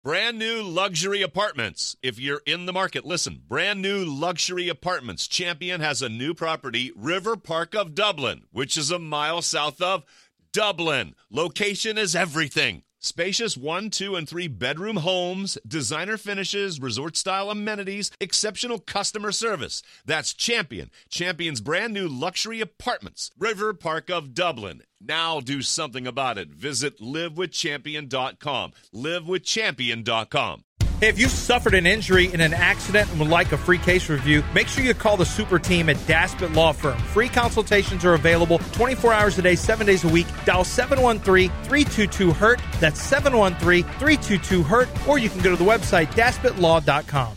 Brand new luxury apartments. If you're in the market, listen. Brand new luxury apartments. Champion has a new property, River Park of Dublin, which is a mile south of Dublin. Location is everything. Spacious 1, 2, and 3 bedroom homes, designer finishes, resort-style amenities, exceptional customer service. That's Champion. Champion's brand new luxury apartments, River Park of Dublin. Now do something about it. Visit livewithchampion.com. Livewithchampion.com. Hey, if you've suffered an injury in an accident and would like a free case review, make sure you call the super team at Daspit Law Firm. Free consultations are available 24 hours a day, 7 days a week. Dial 713-322-HURT. That's 713-322-HURT. Or you can go to the website, DaspitLaw.com.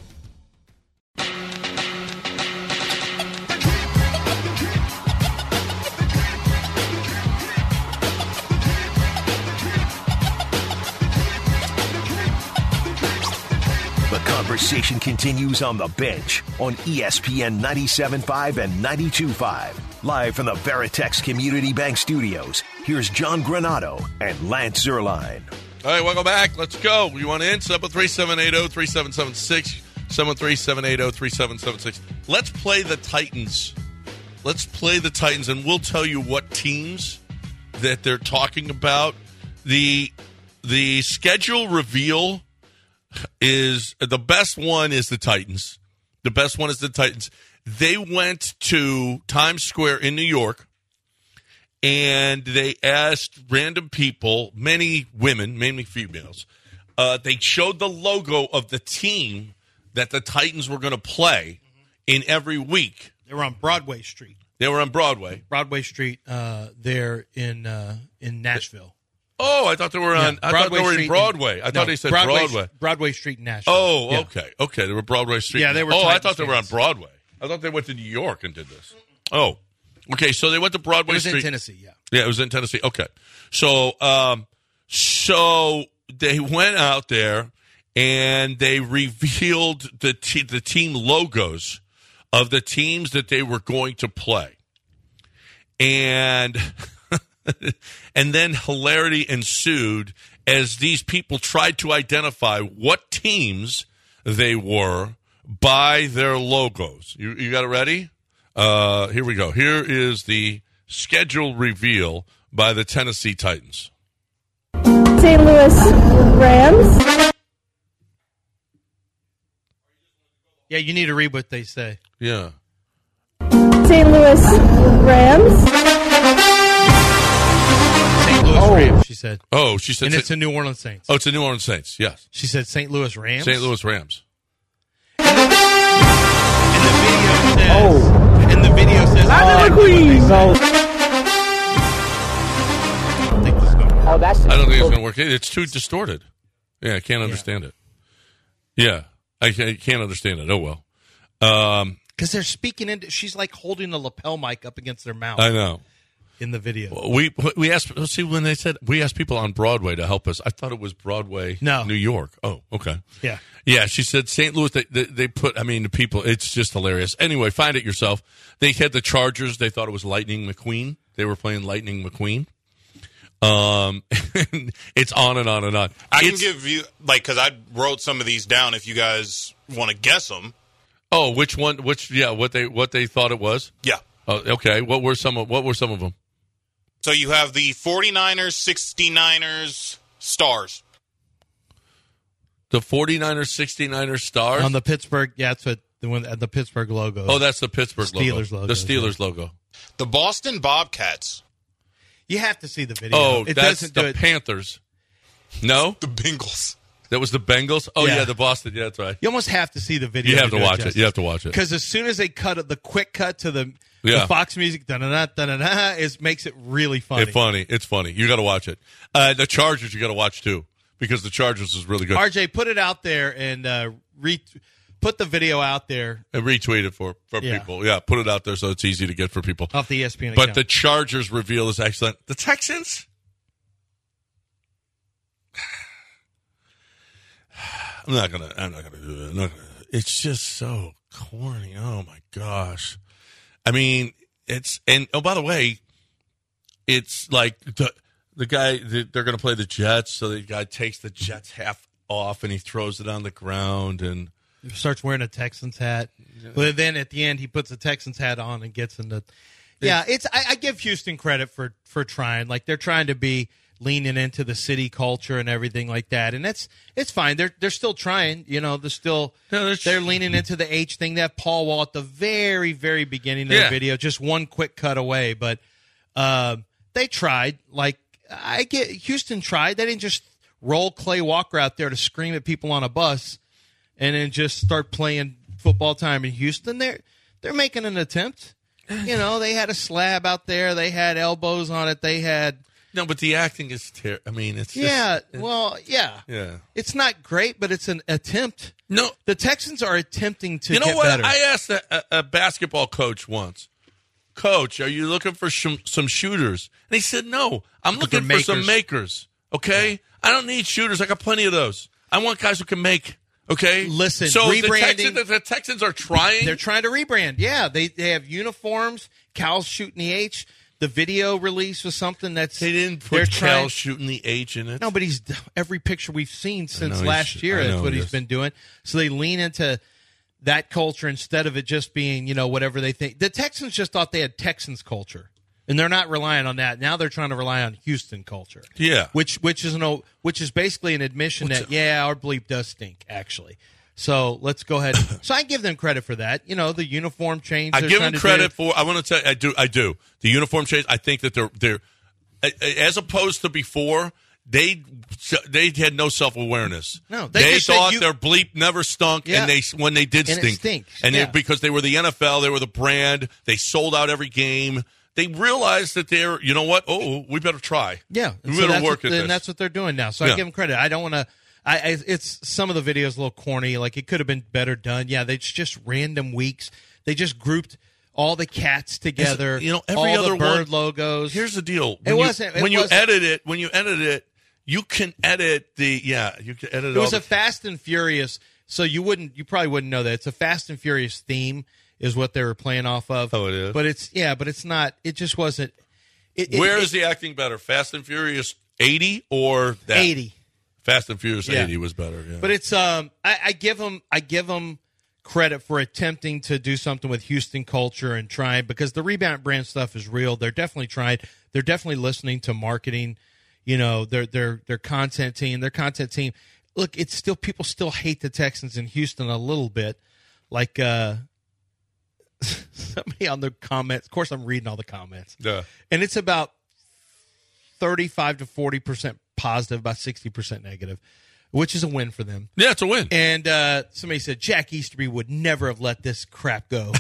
Conversation continues on the bench on ESPN 97.5 and 92.5. Live from the Veritex Community Bank Studios, here's John Granato and Lance Zierlein. All right, welcome back. Let's go. You want in? 73780-3776. 73780-3776. Let's play the Titans. Let's play the Titans, and we'll tell you what teams that they're talking about. The schedule reveal is the best one is the Titans. The best one is the Titans. They went to Times Square in New York, and they asked random people, many women, mainly females. They showed the logo of the team that the Titans were going to play in every week. They were on Broadway Street. They were on Broadway. Broadway Street there in Nashville. Oh, I thought they were on. I thought they were in Broadway. I thought they said Broadway. Broadway Street in Nashville. Oh, yeah. Okay. They were Broadway Street. Yeah, they were. Oh, Titans I thought they were on Broadway. I thought they went to New York and did this. Oh, okay. So they went to Broadway Street. It was in Tennessee. Yeah. Yeah, it was in Tennessee. Okay. So, so they went out there and they revealed the team logos of the teams that they were going to play, and. And then hilarity ensued as these people tried to identify what teams they were by their logos. You got it ready? Here we go. Here is the schedule reveal by the Tennessee Titans. St. Louis Rams. Yeah, you need to read what they say. Yeah. St. Louis Rams. Rams, she said. Oh, she said. And it's the New Orleans Saints. Oh, it's the New Orleans Saints, yes. She said St. Louis Rams? St. Louis Rams. And the video says, I don't think this is going to work. I don't think it's going to work. It's too distorted. Yeah, I can't understand it. Yeah, I can't understand it. Oh, well. Because they're speaking into, she's like holding the lapel mic up against their mouth. I know. In the video, we asked. See, when they said we asked people on Broadway to help us, I thought it was Broadway, New York. Oh, okay. Yeah. She said St. Louis. They put. I mean, the people. It's just hilarious. Anyway, find it yourself. They had the Chargers. They thought it was Lightning McQueen. They were playing Lightning McQueen. It's on and on and on. I can give you because I wrote some of these down. If you guys want to guess them. Oh, which one? What they thought it was? Yeah. Okay. What were some of them? So you have the 49ers, 69ers, Stars. The 49ers, 69ers, Stars? On the Pittsburgh, yeah, that's what the Pittsburgh logo. Oh, that's the Pittsburgh Steelers logo. The Steelers logo. The Boston Bobcats. You have to see the video. Oh, that's the Panthers. No? The Bengals. That was the Bengals? Oh, yeah, the Boston. Yeah, that's right. You almost have to see the video. You have to watch it. You have to watch it. Because as soon as they cut it, the quick cut to the Fox music, makes it really funny. It's funny. You got to watch it. The Chargers, you got to watch too, because the Chargers is really good. RJ, put it out there and put the video out there and retweet it for people. Yeah, put it out there so it's easy to get for people off the ESPN. But the Chargers reveal is excellent. The Texans. I'm not gonna do it. It's just so corny. Oh my gosh. I mean, by the way, it's like the guy, they're going to play the Jets, so the guy takes the Jets off and he throws it on the ground and he starts wearing a Texans hat. But then at the end, he puts the Texans hat on and gets into. Yeah, I give Houston credit for trying. Like, they're trying to be leaning into the city culture and everything like that, and it's fine. They're still trying. They're leaning into the H thing. They have Paul Wall at the very, very beginning of the video, just one quick cut away. But they tried. Like, I get Houston tried. They didn't just roll Clay Walker out there to scream at people on a bus and then just start playing football time in Houston. They're making an attempt. They had a slab out there. They had elbows on it. They had. No, but the acting is terrible. I mean, it's just, Yeah. It's not great, but it's an attempt. No, the Texans are attempting to get what? better. I asked a basketball coach once, Coach, are you looking for some shooters? And he said, no, I'm looking for some makers, okay? Yeah. I don't need shooters. I got plenty of those. I want guys who can make, okay? Listen, so rebranding. The Texans are trying. They're trying to rebrand. Yeah, they have uniforms. Cal's shooting the H. The video release was something that's... They didn't put Cal shooting the H in it. No, but every picture we've seen since last year, that's what he's been doing. So they lean into that culture instead of it just being, whatever they think. The Texans just thought they had Texans culture, and they're not relying on that. Now they're trying to rely on Houston culture. Yeah. Which is basically an admission our bleep does stink, actually. So let's go ahead. So I give them credit for that. The uniform change. I give them credit for. I want to tell you, I do. The uniform change. I think that they're as opposed to before. They had no self-awareness. No, they thought their bleep never stunk, and when they did stink, it stinks. And because they were the NFL, they were the brand. They sold out every game. They realized that they're. You know what? Oh, we better try. Yeah, we better work at this. And that's what they're doing now. So I give them credit. I don't want to. It's some of the videos a little corny. Like, it could have been better done. Yeah, it's just random weeks. They just grouped all the cats together. Every all other the bird logos. Here's the deal. When you edit it, you can edit you can edit. It was a Fast and Furious, so you probably wouldn't know that it's a Fast and Furious theme is what they were playing off of. Oh, it is. But it's not. It just wasn't. Where is the acting better, Fast and Furious 80 or that? 80. Fast and Furious 80 was better. Yeah. But it's I give them credit for attempting to do something with Houston culture and trying, because the Rebound brand stuff is real. They're definitely trying. They're definitely listening to marketing. Their content team. Their content team. Look, it's still, people still hate the Texans in Houston a little bit. Like somebody on the comments. Of course, I'm reading all the comments. Yeah. And it's about 35 to 40% positive, about 60% negative, which is a win for them. Yeah, it's a win. And somebody said Jack Easterby would never have let this crap go,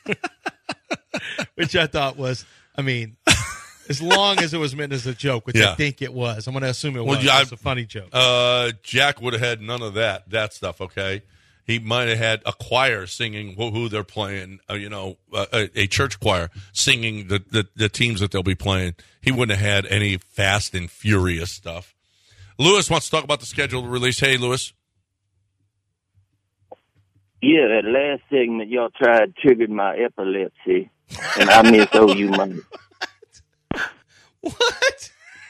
which I thought was, as long as it was meant as a joke, which I think it was. I'm going to assume it was. It's a funny joke. Jack would have had none of that stuff, okay? He might have had a choir singing who they're playing, a church choir singing the teams that they'll be playing. He wouldn't have had any Fast and Furious stuff. Lewis wants to talk about the scheduled release. Hey, Lewis. Yeah, that last segment y'all tried triggered my epilepsy, and I miss OU money. What?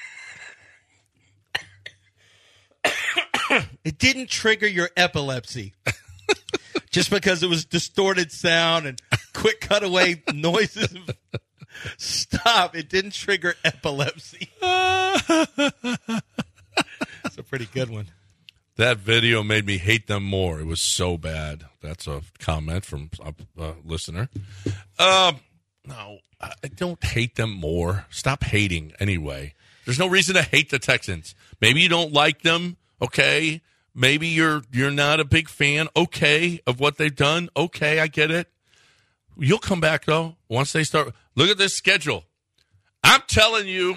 It didn't trigger your epilepsy. Just because it was distorted sound and quick cutaway noises. Stop. It didn't trigger epilepsy. That's a pretty good one. That video made me hate them more. It was so bad. That's a comment from a listener. No, I don't hate them more. Stop hating anyway. There's no reason to hate the Texans. Maybe you don't like them, okay? Maybe you're not a big fan, okay, of what they've done. Okay, I get it. You'll come back, though, once they start. Look at this schedule. I'm telling you,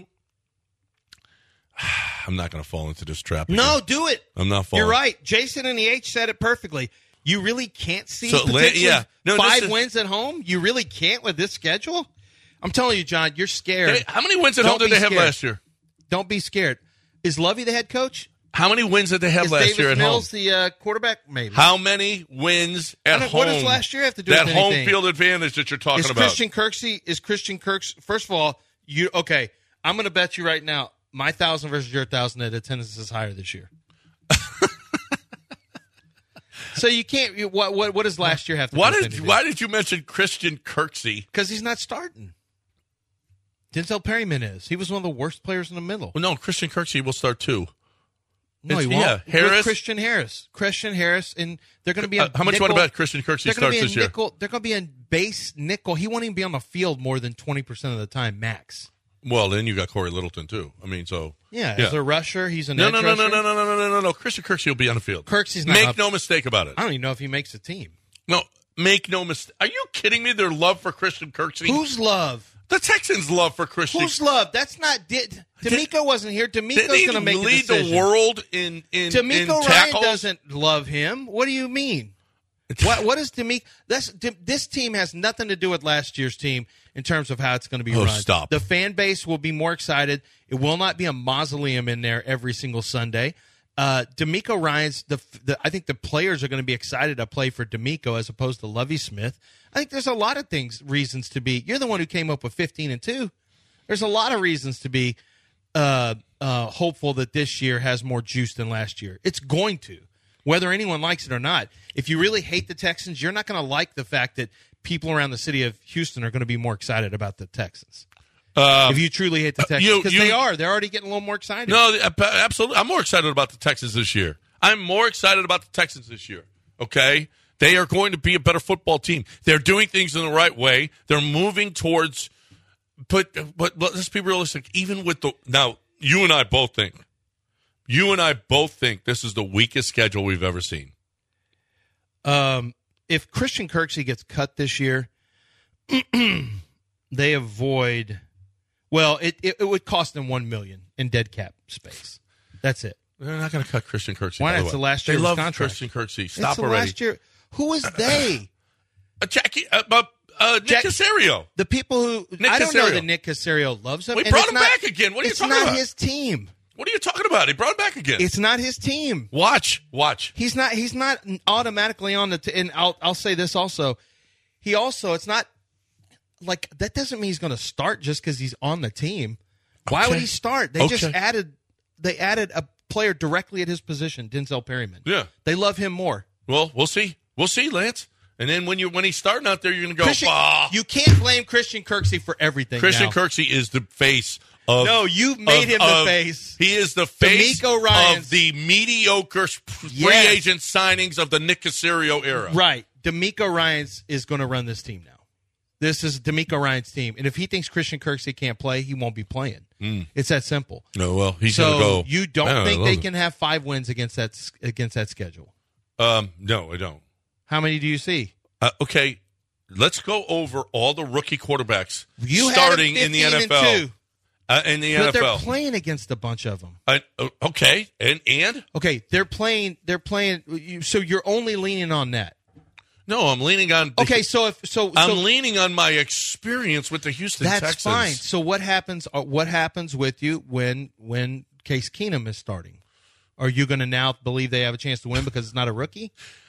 I'm not going to fall into this trap again. No, do it. I'm not falling. You're right. Jason and the H said it perfectly. You really can't see five wins at home? You really can't with this schedule? I'm telling you, John, you're scared. How many wins at home did they have last year? Don't be scared. Is Lovey the head coach? How many wins did they have last year at home? Is Davis Mills the quarterback? Maybe. How many wins at home? What does last year have to do with anything? That home field advantage that you're talking about. Is Christian Kirksey, first of all, I'm going to bet you right now, my 1,000 versus your 1,000, that attendance is higher this year. So you can't. What does last year have to do with anything? Why did you mention Christian Kirksey? Because he's not starting. Denzel Perryman is. He was one of the worst players in the middle. Well, no, Christian Kirksey will start too. No, he won't. Yeah, Harris. With Christian Harris, and they're going to be. How much you want to bet Christian Kirksey starts this year? They're going to be in base nickel. He won't even be on the field more than 20% of the time, max. Well, then you got Corey Littleton too. I mean, so as a rusher, he's an edge rusher. No. Christian Kirksey will be on the field. Kirksey's not. Make no mistake about it. I don't even know if he makes a team. No, make no mistake. Are you kidding me? Their love for Christian Kirksey. Whose love? The Texans' love for Christian. Whose love? That's not. D'Amico wasn't here. D'Amico's going to make a decision. Lead the world in D'Amico in Ryan tackles? doesn't love him. What do you mean? What is D'Amico? This team has nothing to do with last year's team in terms of how it's going to be run. Stop. The fan base will be more excited. It will not be a mausoleum in there every single Sunday. D'Amico Ryan's I think the players are going to be excited to play for D'Amico as opposed to Lovie Smith. I think there's a lot of reasons to be. You're the one who came up with 15-2. There's a lot of reasons to be hopeful that this year has more juice than last year. It's going to, whether anyone likes it or not. If you really hate the Texans, you're not going to like the fact that people around the city of Houston are going to be more excited about the Texans. If you truly hate the Texans, because they are. They're already getting a little more excited. No, absolutely. I'm more excited about the Texans this year. I'm more excited about the Texans this year. Okay? They are going to be a better football team. They're doing things in the right way. They're moving towards but let's be realistic. Even with now, you and I both think this is the weakest schedule we've ever seen. If Christian Kirksey gets cut this year, they avoid. Well, it would cost them $1 million in dead cap space. That's it. They're not going to cut Christian Kirksey. Why not? It's the last year of his love contract. Christian Kirksey. Stop it's already. Last year. Who is they? Nick Caserio. The people who Nick I don't know Caserio. that Nick Caserio loves him. We brought him back again. What are you talking about? It's not his team. What are you talking about? He brought him back again. It's not his team. Watch. He's not automatically on the and I'll say this also. It's not like that doesn't mean he's going to start just because he's on the team. Why would he start? They just added a player directly at his position, Denzel Perryman. Yeah. They love him more. Well, we'll see. We'll see, Lance. And then when he's starting out there, you're going to go, You can't blame Christian Kirksey for everything. Christian now. Kirksey is the face of. No, you made him the face. He is the face of the mediocre free agent signings of the Nick Caserio era. Right. D'Amico Ryans is going to run this team now. This is D'Amico Ryan's team. And if he thinks Christian Kirksey can't play, he won't be playing. It's that simple. No, well, he's going to go. You don't think they can have 5 wins against that schedule? No, I don't. How many do you see? Okay, let's go over all the rookie quarterbacks starting in the NFL. In the NFL, they're playing against a bunch of them. Okay, and okay, they're playing. So you're only leaning on that. No, I'm leaning on. I'm leaning on my experience with the Houston Texans. That's fine. So what happens? What happens with you when Case Keenum is starting? Are you going to now believe they have a chance to win because it's not a rookie?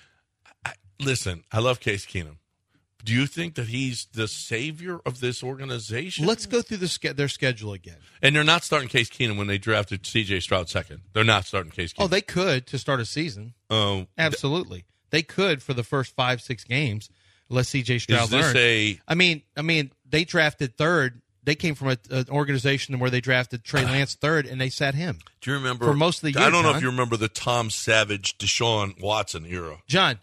Listen, I love Case Keenum. Do you think that he's the savior of this organization? Let's go through their schedule again. And they're not starting Case Keenum when they drafted C.J. Stroud second. They're not starting Case Keenum. Oh, they could to start a season. Oh, absolutely. They could for the first 5-6 games. Let C.J. Stroud learn. I mean, they drafted third. They came from an organization where they drafted Trey Lance third, and they sat him. Do you remember for most of the year? I don't know if you remember the Tom Savage, Deshaun Watson era. John,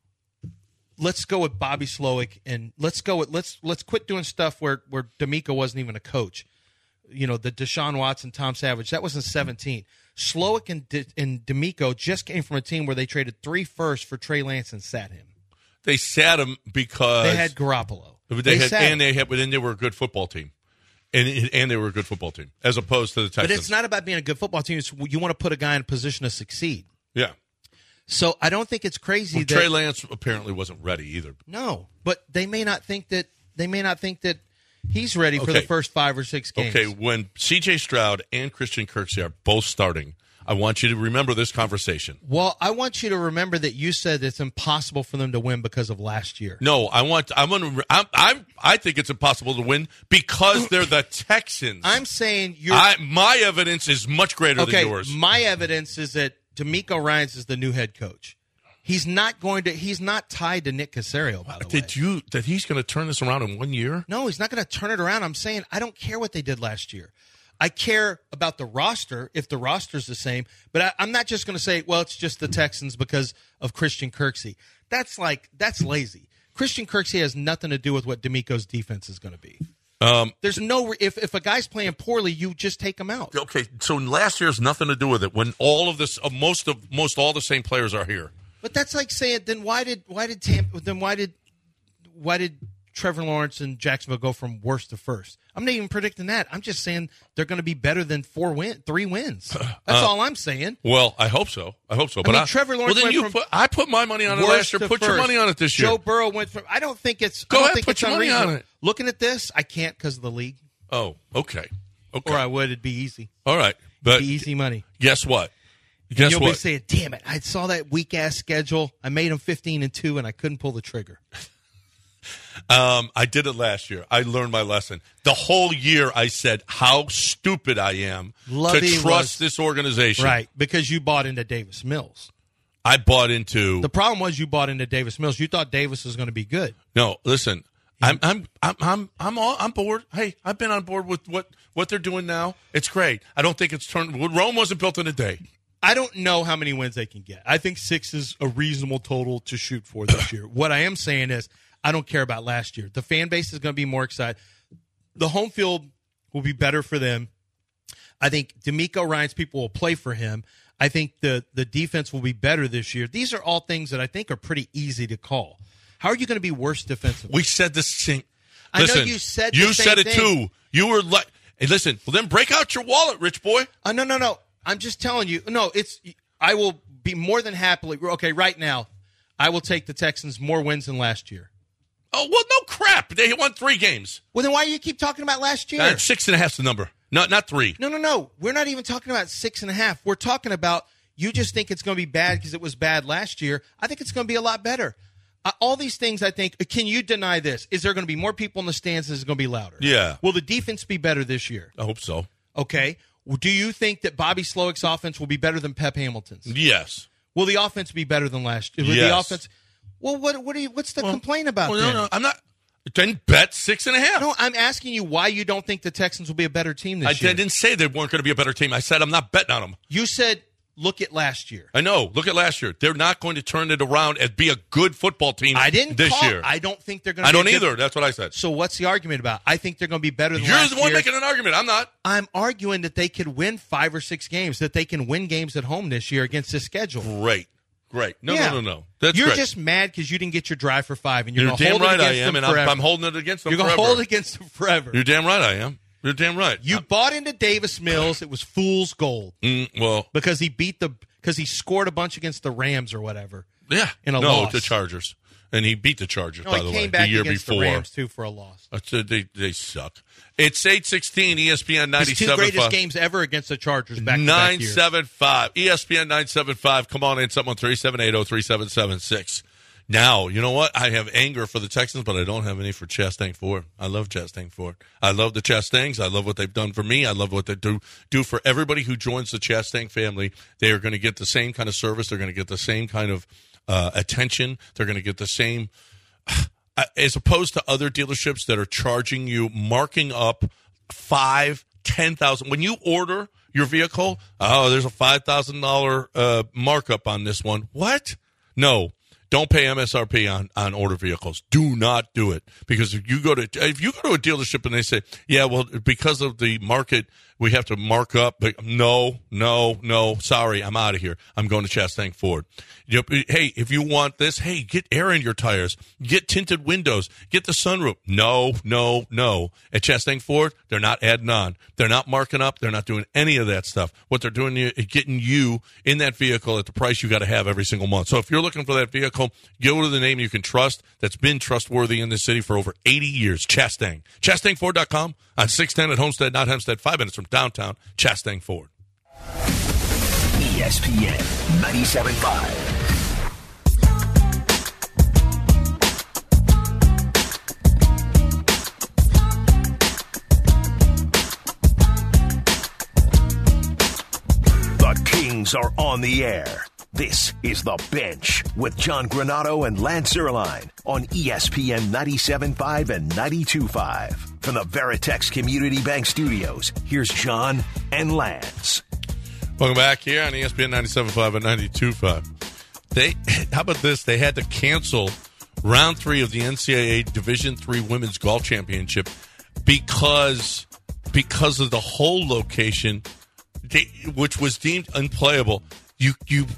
let's go with Bobby Slowick, and let's quit doing stuff where D'Amico wasn't even a coach. You know, the Deshaun Watson, Tom Savage, that was in 2017. Slowick and D'Amico just came from a team where they traded 3 firsts for Trey Lance and sat him. They sat him because they had Garoppolo. They were a good football team. And they were a good football team, as opposed to the Texans. But it's not about being a good football team. It's, you want to put a guy in a position to succeed. Yeah. So I don't think it's crazy that Trey Lance apparently wasn't ready either. No, but they may not think that he's ready for the first 5 or 6 games. Okay, when C.J. Stroud and Christian Kirksey are both starting, I want you to remember this conversation. Well, I want you to remember that you said it's impossible for them to win because of last year. No, I think it's impossible to win because they're the Texans. I'm saying my evidence is much greater than yours. My evidence is that D'Amico Ryans is the new head coach. He's not tied to Nick Caserio, by the way. That he's going to turn this around in 1 year? No, he's not going to turn it around. I'm saying I don't care what they did last year. I care about the roster if the roster's the same, but I'm not just going to say, well, it's just the Texans because of Christian Kirksey. That's lazy. Christian Kirksey has nothing to do with what D'Amico's defense is going to be. There's no if a guy's playing poorly, you just take him out. Okay, so last year has nothing to do with it. When all of this, most all the same players are here. But that's like saying, then why did Trevor Lawrence and Jacksonville go from worst to first? I'm not even predicting that. I'm just saying they're going to be better than 3 wins. That's all I'm saying. Well, I hope so. But Trevor Lawrence. Well, then I put my money on it last year. Put your money on it this year. Joe Burrow went from. I don't think it's. Go ahead, think put it's your money on it. Looking at this, I can't because of the league. Oh, okay. Or I would. It'd be easy. All right, but it'd be easy money. Guess what? You'll be saying, "Damn it! I saw that weak ass schedule. I made them 15-2, and I couldn't pull the trigger." I did it last year. I learned my lesson. The whole year I said how stupid I am to trust this organization. Right, because you bought into Davis Mills. I bought into. The problem was you bought into Davis Mills. You thought Davis was going to be good. No, listen. I'm bored. Hey, I've been on board with what they're doing now. It's great. I don't think it's turned. Rome wasn't built in a day. I don't know how many wins they can get. I think 6 is a reasonable total to shoot for this year. What I am saying is I don't care about last year. The fan base is going to be more excited. The home field will be better for them. I think D'Amico Ryans people will play for him. I think the defense will be better this year. These are all things that I think are pretty easy to call. How are you going to be worse defensively? We said the same. I know you said the same thing. You said it too. You were like, hey, listen, well, then break out your wallet, rich boy. No. I'm just telling you. No, I will be more than happily. Okay, right now, I will take the Texans more wins than last year. Oh, well, no crap. They won 3 games. Well, then why do you keep talking about last year? 6.5 is the number. Not 3. No. We're not even talking about 6.5. We're talking about you just think it's going to be bad because it was bad last year. I think it's going to be a lot better. All these things, I think, can you deny this? Is there going to be more people in the stands? Is it going to be louder? Yeah. Will the defense be better this year? I hope so. Okay. Do you think that Bobby Slowick's offense will be better than Pep Hamilton's? Yes. Will the offense be better than last year? Yes. The offense. Well, what's the complaint about? Well, no, I'm not. Then bet 6.5. No, I'm asking you why you don't think the Texans will be a better team this year. I didn't say they weren't going to be a better team. I said I'm not betting on them. You said look at last year. I know. Look at last year. They're not going to turn it around and be a good football team this year. I don't think they're going to I don't either. That's what I said. So what's the argument about? I think they're going to be better than last year. You're the one making an argument. I'm not. I'm arguing that they could win 5 or 6 games, that they can win games at home this year against this schedule. Great. No. That's You're great. just mad because you didn't get your drive for 5, and you're going to damn hold right it against I am, them and forever. I'm holding it against them You're forever. going to hold it against them forever. You're damn right I am. You're damn right. You bought into Davis Mills. It was fool's gold. Well, because he scored a bunch against the Rams or whatever. Yeah. In a loss. The Chargers. And he beat the Chargers, by the way, he came back the year against before. the Rams, too, for a loss. They suck. It's 8:16, ESPN 97.5. His 2 greatest games ever against the Chargers back-to-back years. 975. ESPN 975. Come on in, 713-780-3776. Now, you know what? I have anger for the Texans, but I don't have any for Chastang Ford. I love Chastang Ford. I love the Chastangs. I love what they've done for me. I love what they do for everybody who joins the Chastang family. They are going to get the same kind of service. They're going to get the same kind of attention. They're going to get the same, as opposed to other dealerships that are charging you, marking up $5,000, $10,000. When you order your vehicle, there's a $5,000 markup on this one. What? No. Don't pay MSRP on order vehicles. Do not do it, because if you go to a dealership and they say, yeah, well, because of the market, we have to mark up. But no, sorry, I'm out of here. I'm going to Chastang Ford. Hey, if you want this, hey, get air in your tires, get tinted windows, get the sunroof. No. At Chastang Ford, they're not adding on. They're not marking up. They're not doing any of that stuff. What they're doing is getting you in that vehicle at the price you got to have every single month. So if you're looking for that vehicle, go to the name you can trust that's been trustworthy in this city for over 80 years. Chastang. ChastangFord.com on 610 at Homestead, not Hempstead, 5 minutes from downtown. Chastang Ford. ESPN 97.5. The Kings are on the air. This is The Bench with John Granato and Lance Zierlein on ESPN 97.5 and 92.5. From the Veritex Community Bank Studios, here's John and Lance. Welcome back here on ESPN 97.5 and 92.5. How about this? They had to cancel round 3 of the NCAA Division III Women's Golf Championship because of the whole location, which was deemed unplayable. You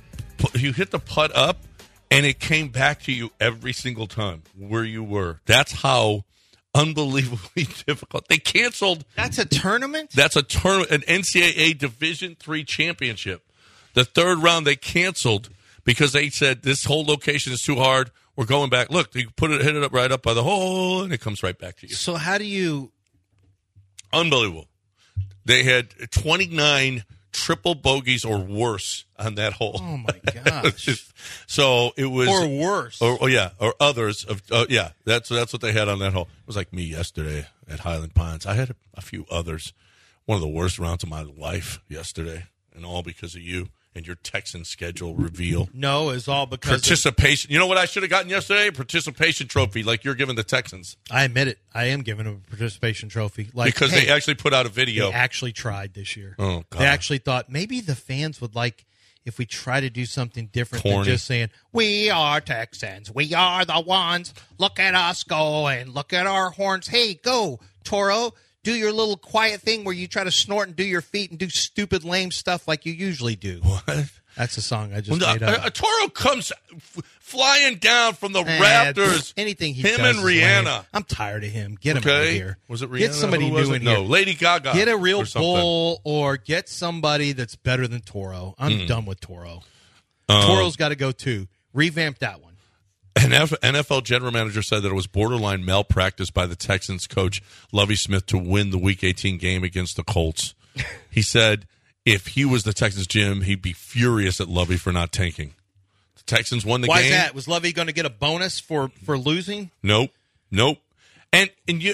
hit the putt up, and it came back to you every single time where you were. That's how unbelievably difficult. They canceled. That's a tournament? That's a tournament, an NCAA Division III championship. The third round they canceled because they said this whole location is too hard. We're going back. Look, you hit it up right up by the hole, and it comes right back to you. So how do you? Unbelievable. They had 29 triple bogeys or worse on that hole. Oh my gosh! So it was or worse. Or others of That's what they had on that hole. It was like me yesterday at Highland Pines. I had a few others. One of the worst rounds of my life yesterday, and all because of you and your Texan schedule reveal. No, it's all because participation. You know what I should have gotten yesterday? A participation trophy, like you're giving the Texans. I admit it. I am giving them a participation trophy, because they actually put out a video. They actually tried this year. Oh God! They actually thought maybe the fans would like if we try to do something different than just saying we are Texans, we are the ones. Look at us go and look at our horns. Hey, go Toro. Do your little quiet thing where you try to snort and do your feet and do stupid, lame stuff like you usually do. What? That's a song I just made up. A Toro comes flying down from the Raptors. Anything he him does and Rihanna. Lame. I'm tired of him. Get him out of here. Was it Rihanna? Get somebody new in here. No, Lady Gaga. Get a real bull or get somebody that's better than Toro. I'm done with Toro. Toro's got to go too. Revamp that one. An NFL general manager said that it was borderline malpractice by the Texans coach Lovie Smith to win the Week 18 game against the Colts. He said if he was the Texans GM, he'd be furious at Lovie for not tanking. The Texans won the game. Why is that? Was Lovie going to get a bonus for losing? Nope. And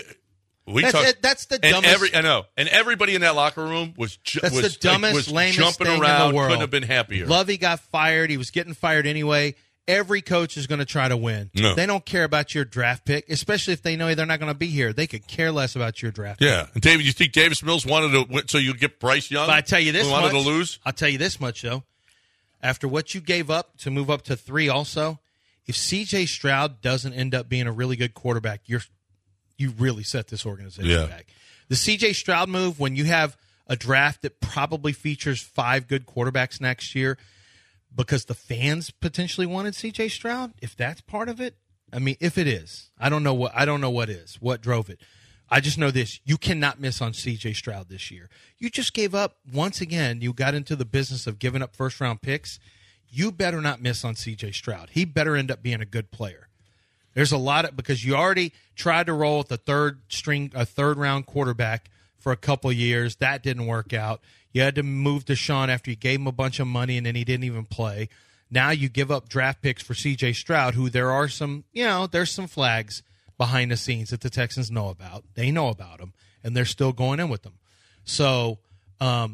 that's the dumbest. I know. And everybody in that locker room was the dumbest, lamest jumping thing around. in the world. Couldn't have been happier. Lovie got fired. He was getting fired anyway. Every coach is going to try to win. No. They don't care about your draft pick, especially if they know they're not going to be here. They could care less about your draft pick. Yeah. And David, you think Davis Mills wanted to win so you get Bryce Young? But I tell you this wanted much. To lose? I'll tell you this much, though. After what you gave up to move up to 3 also, if C.J. Stroud doesn't end up being a really good quarterback, you really set this organization back. The C.J. Stroud move, when you have a draft that probably features 5 good quarterbacks next year, because the fans potentially wanted C.J. Stroud, if that's part of it, I mean, if it is, I don't know what drove it. I just know this: you cannot miss on C.J. Stroud this year. You just gave up once again. You got into the business of giving up first round picks. You better not miss on C.J. Stroud. He better end up being a good player. There's a lot of because you already tried to roll with a third round quarterback for a couple years. That didn't work out. You had to move Deshaun after you gave him a bunch of money and then he didn't even play. Now you give up draft picks for C.J. Stroud, who there are some, there's some flags behind the scenes that the Texans know about. They know about them, and they're still going in with them. So I'll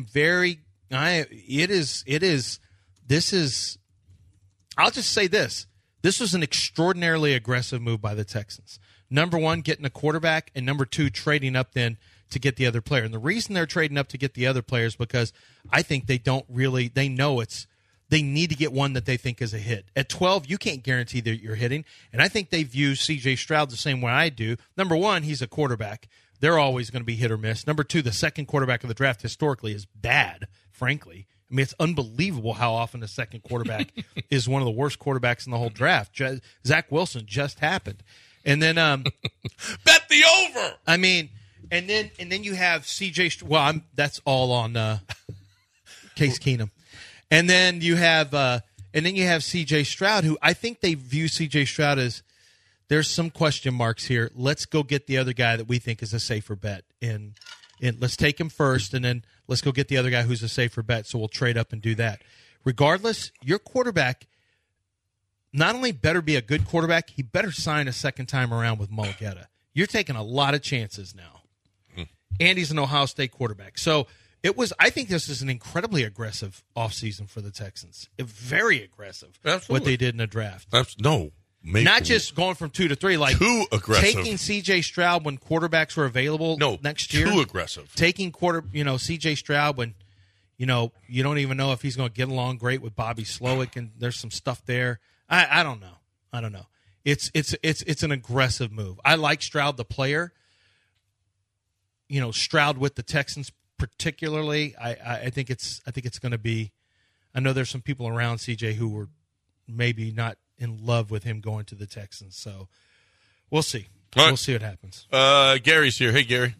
just say this. This was an extraordinarily aggressive move by the Texans. Number one, getting a quarterback, and number 2, trading up then to get the other player. And the reason they're trading up to get the other player is because I think they need to get one that they think is a hit. At 12, you can't guarantee that you're hitting. And I think they view C.J. Stroud the same way I do. Number 1, he's a quarterback. They're always going to be hit or miss. Number 2, the second quarterback of the draft historically is bad, frankly. I mean, it's unbelievable how often the second quarterback is one of the worst quarterbacks in the whole draft. Zach Wilson just happened. And then bet the over. I mean, and then you have C.J. That's all on Case Keenum. And then you have C.J. Stroud, who I think they view C.J. Stroud as there's some question marks here. Let's go get the other guy that we think is a safer bet, and let's take him first, and then let's go get the other guy who's a safer bet. So we'll trade up and do that. Regardless, your quarterback not only better be a good quarterback, he better sign a second time around with Mulugeta. You're taking a lot of chances now, and he's an Ohio State quarterback. So I think this is an incredibly aggressive offseason for the Texans. Very aggressive. Absolutely. What they did in the draft. Not just going from 2 to 3, like too aggressive. Taking C.J. Stroud when quarterbacks were available next year. Too aggressive. Taking C.J. Stroud when, you don't even know if he's going to get along great with Bobby Slowick, and there's some stuff there. I don't know. It's an aggressive move. I like Stroud the player. Stroud with the Texans particularly. I think it's going to be. I know there's some people around CJ who were maybe not in love with him going to the Texans. So we'll see. Right. We'll see what happens. Gary's here. Hey, Gary.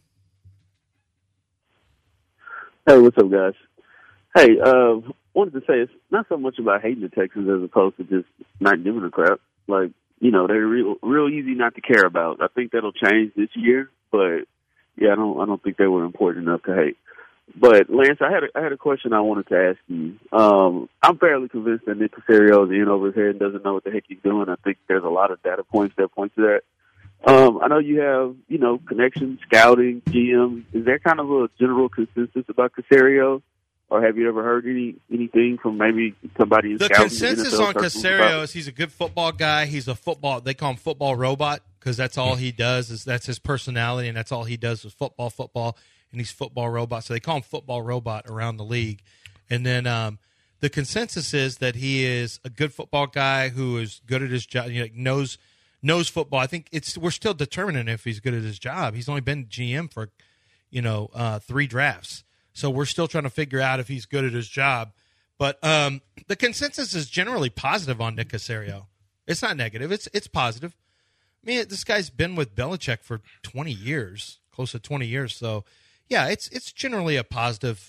Hey, what's up, guys? Hey, wanted to say it's not so much about hating the Texans as opposed to just not giving a crap. Like, they're real easy not to care about. I think that'll change this year, but yeah, I don't think they were important enough to hate. But Lance, I had a question I wanted to ask you. I'm fairly convinced that Nick Caserio is in over his head and doesn't know what the heck he's doing. I think there's a lot of data points that point to that. I know you have, connections, scouting, GM. Is there kind of a general consensus about Caserio? Or have you ever heard anything from maybe somebody in scouting? The consensus on Caserio is he's a good football guy. He's a football. They call him football robot because that's all he does. That's his personality, and that's all he does is football, and he's football robot. So they call him football robot around the league. And then the consensus is that he is a good football guy who is good at his job. Knows football. I think we're still determining if he's good at his job. He's only been GM for 3 drafts. So we're still trying to figure out if he's good at his job. But the consensus is generally positive on Nick Caserio. It's not negative. It's positive. I mean, this guy's been with Belichick for 20 years, close to 20 years. So, yeah, it's generally a positive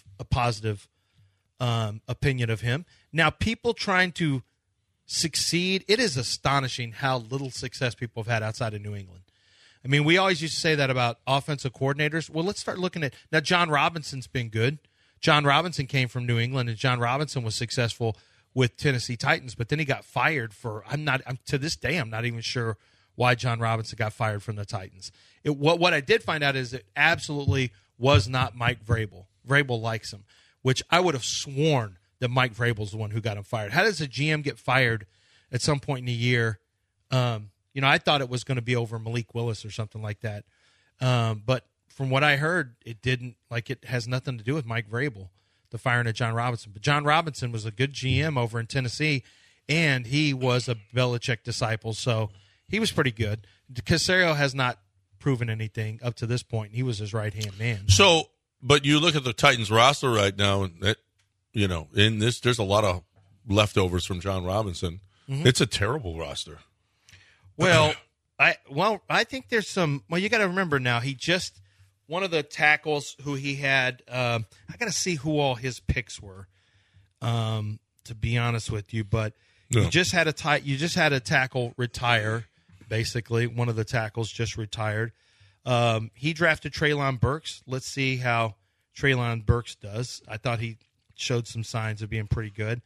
opinion of him. Now, people trying to succeed, it is astonishing how little success people have had outside of New England. I mean, we always used to say that about offensive coordinators. Well, let's start looking at – now, John Robinson's been good. John Robinson came from New England, and John Robinson was successful with Tennessee Titans, but then he got fired for – to this day, I'm not even sure why John Robinson got fired from the Titans. What I did find out is it absolutely was not Mike Vrabel. Vrabel likes him, which I would have sworn that Mike Vrabel's the one who got him fired. How does a GM get fired at some point in the year? I thought it was going to be over Malik Willis or something like that. But from what I heard, it didn't. Like, it has nothing to do with Mike Vrabel, the firing of John Robinson. But John Robinson was a good GM over in Tennessee, and he was a Belichick disciple, so he was pretty good. Caserio has not proven anything up to this point. He was his right-hand man. So, but you look at the Titans roster right now, and in this, there's a lot of leftovers from John Robinson. Mm-hmm. It's a terrible roster. Well, I think there's some. Well, you got to remember now. He just one of the tackles who he had. I got to see who all his picks were. To be honest with you, but you just had a tackle retire. Basically, one of the tackles just retired. He drafted Treylon Burks. Let's see how Treylon Burks does. I thought he showed some signs of being pretty good.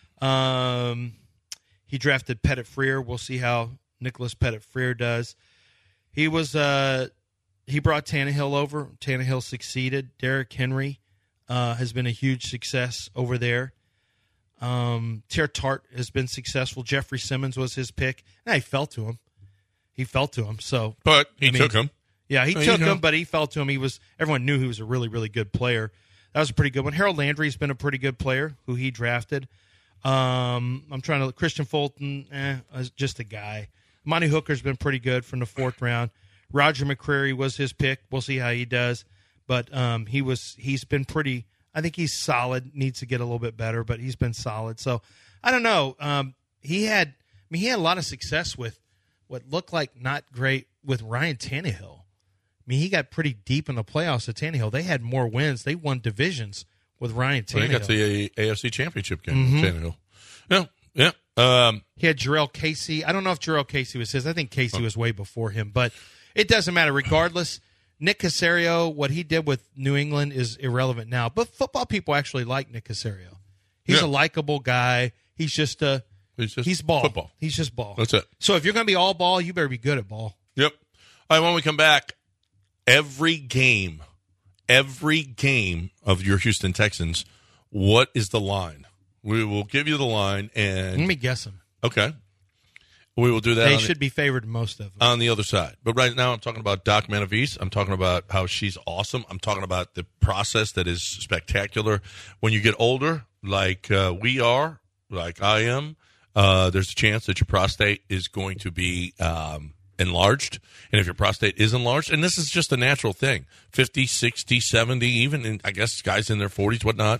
He drafted Pettit Freer. We'll see how Nicholas Pettit Freer does. He brought Tannehill over. Tannehill succeeded. Derrick Henry has been a huge success over there. Tear Tart has been successful. Jeffrey Simmons was his pick. And he fell to him. So, but he took him. Yeah, he took him, but he fell to him. Everyone knew he was a really, really good player. That was a pretty good one. Harold Landry's been a pretty good player who he drafted. Christian Fulton, just a guy. Monty Hooker's been pretty good from the 4th round. Roger McCreary was his pick. We'll see how he does. But he's been pretty – I think he's solid. Needs to get a little bit better, but he's been solid. So, I don't know. He had a lot of success with what looked like not great with Ryan Tannehill. I mean, he got pretty deep in the playoffs with Tannehill. They had more wins. They won divisions with Ryan Tannehill. Well, he got the AFC Championship game with Tannehill. Yeah. He had Jarrell Casey. I don't know if Jarrell Casey was his. I think Casey was way before him, but it doesn't matter. Regardless, Nick Caserio, what he did with New England is irrelevant now. But football people actually like Nick Caserio. He's a likable guy. He's ball. Football. He's just ball. That's it. So if you're going to be all ball, you better be good at ball. Yep. All right, when we come back, every game every game of your Houston Texans, what is the line? We will give you the line. And Let me guess them. Okay. We will do that. They should be favored most of them. On the other side. But right now I'm talking about Doc Manavis. I'm talking about how she's awesome. I'm talking about the process that is spectacular. When you get older, like we are, like I am, there's a chance that your prostate is going to be enlarged. And if your prostate is enlarged, and this is just a natural thing, 50, 60, 70, even, I guess, guys in their 40s, whatnot,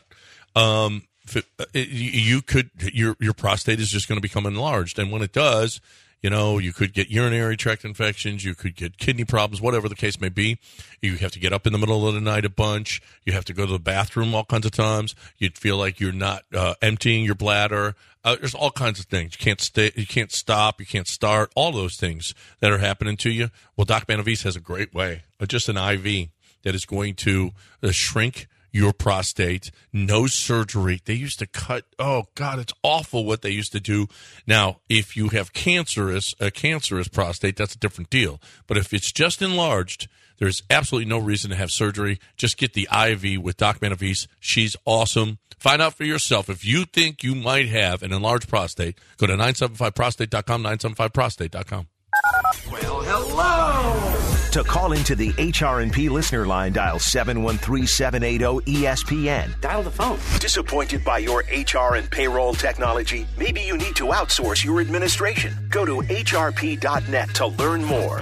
your prostate is just going to become enlarged. And when it does, you could get urinary tract infections, you could get kidney problems, whatever the case may be. You have to get up in the middle of the night a bunch. You have to go to the bathroom all kinds of times. You'd feel like you're not emptying your bladder. There's all kinds of things. You can't stop, you can't start, all those things that are happening to you. Well, Doc Manavis has a great way, just an IV that is going to shrink your prostate, no surgery. They used to cut. Oh God, it's awful what they used to do. Now, if you have a cancerous prostate, that's a different deal. But if it's just enlarged, there's absolutely no reason to have surgery. Just get the IV with Doc Manavis. She's awesome. Find out for yourself. If you think you might have an enlarged prostate, go to 975prostate.com, 975prostate.com. Well, hello. To call into the HRP listener line, dial 713-780-ESPN. Dial the phone. Disappointed by your HR and payroll technology? Maybe you need to outsource your administration. Go to hrp.net to learn more.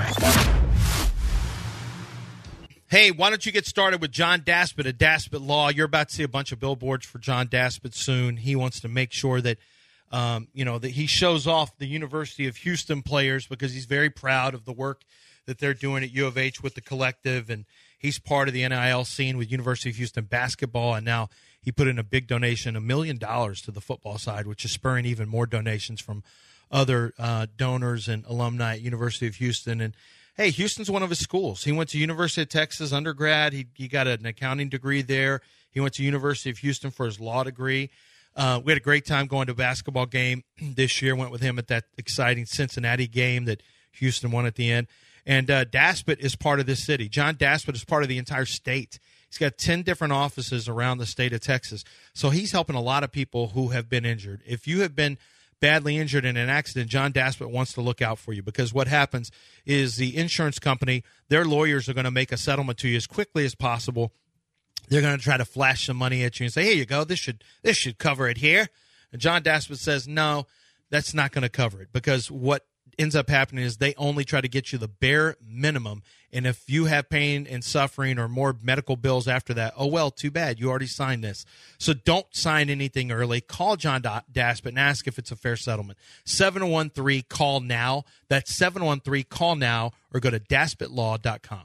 Hey, why don't you get started with John Daspit at Daspit Law? You're about to see a bunch of billboards for John Daspit soon. He wants to make sure that that he shows off the University of Houston players because he's very proud of the work that they're doing at U of H with the collective, and he's part of the NIL scene with University of Houston basketball, and now he put in a big donation, $1 million to the football side, which is spurring even more donations from other donors and alumni at University of Houston. And, hey, Houston's one of his schools. He went to University of Texas undergrad. He got an accounting degree there. He went to University of Houston for his law degree. We had a great time going to a basketball game this year. Went with him at that exciting Cincinnati game that Houston won at the end. And Daspit is part of this city. John Daspit is part of the entire state. He's got 10 different offices around the state of Texas. So he's helping a lot of people who have been injured. If you have been badly injured in an accident, John Daspit wants to look out for you because what happens is the insurance company, their lawyers are going to make a settlement to you as quickly as possible. They're going to try to flash some money at you and say, here you go, this should cover it here. And John Daspit says, no, that's not going to cover it because what ends up happening is they only try to get you the bare minimum. And if you have pain and suffering or more medical bills after that, oh, well, too bad. You already signed this. So don't sign anything early. Call John Daspit and ask if it's a fair settlement. 713-CALL-NOW. That's 713-CALL-NOW or go to DaspitLaw.com.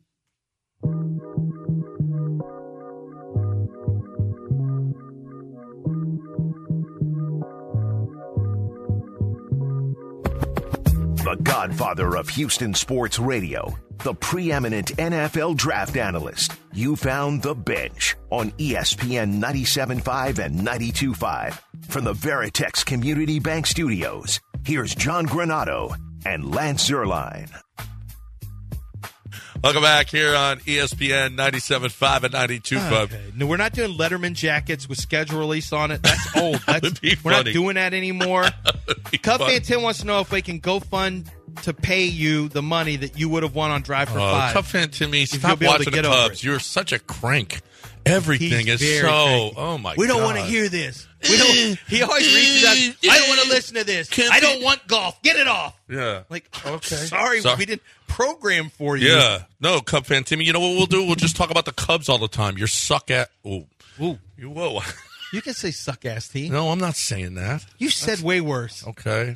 The godfather of Houston sports radio, the preeminent NFL draft analyst. You found The Bench on ESPN 97.5 and 92.5. From the Veritex Community Bank Studios, here's John Granato and Lance Zierlein. Welcome back here on ESPN 97.5 and 92.5. Okay. No, we're not doing Letterman jackets with schedule release on it. That's old. We're not doing that anymore. Cub Fan 10 wants to know if they can GoFund to pay you the money that you would have won on Drive for Five. Cub Fan Timmy, stop watching the Cubs. You're such a crank. Everything is so. Cranky. Oh my God. We don't want to hear this. He always reaches out. I don't want to listen to this. I don't want golf. Get it off. Yeah. Like, okay. Sorry, we didn't program for you. Yeah. No, Cub Fan Timmy. You know what we'll do? We'll just talk about the Cubs all the time. You're suck at. Ooh. Whoa. You can say suck ass T. No, I'm not saying that. You said way worse. Okay.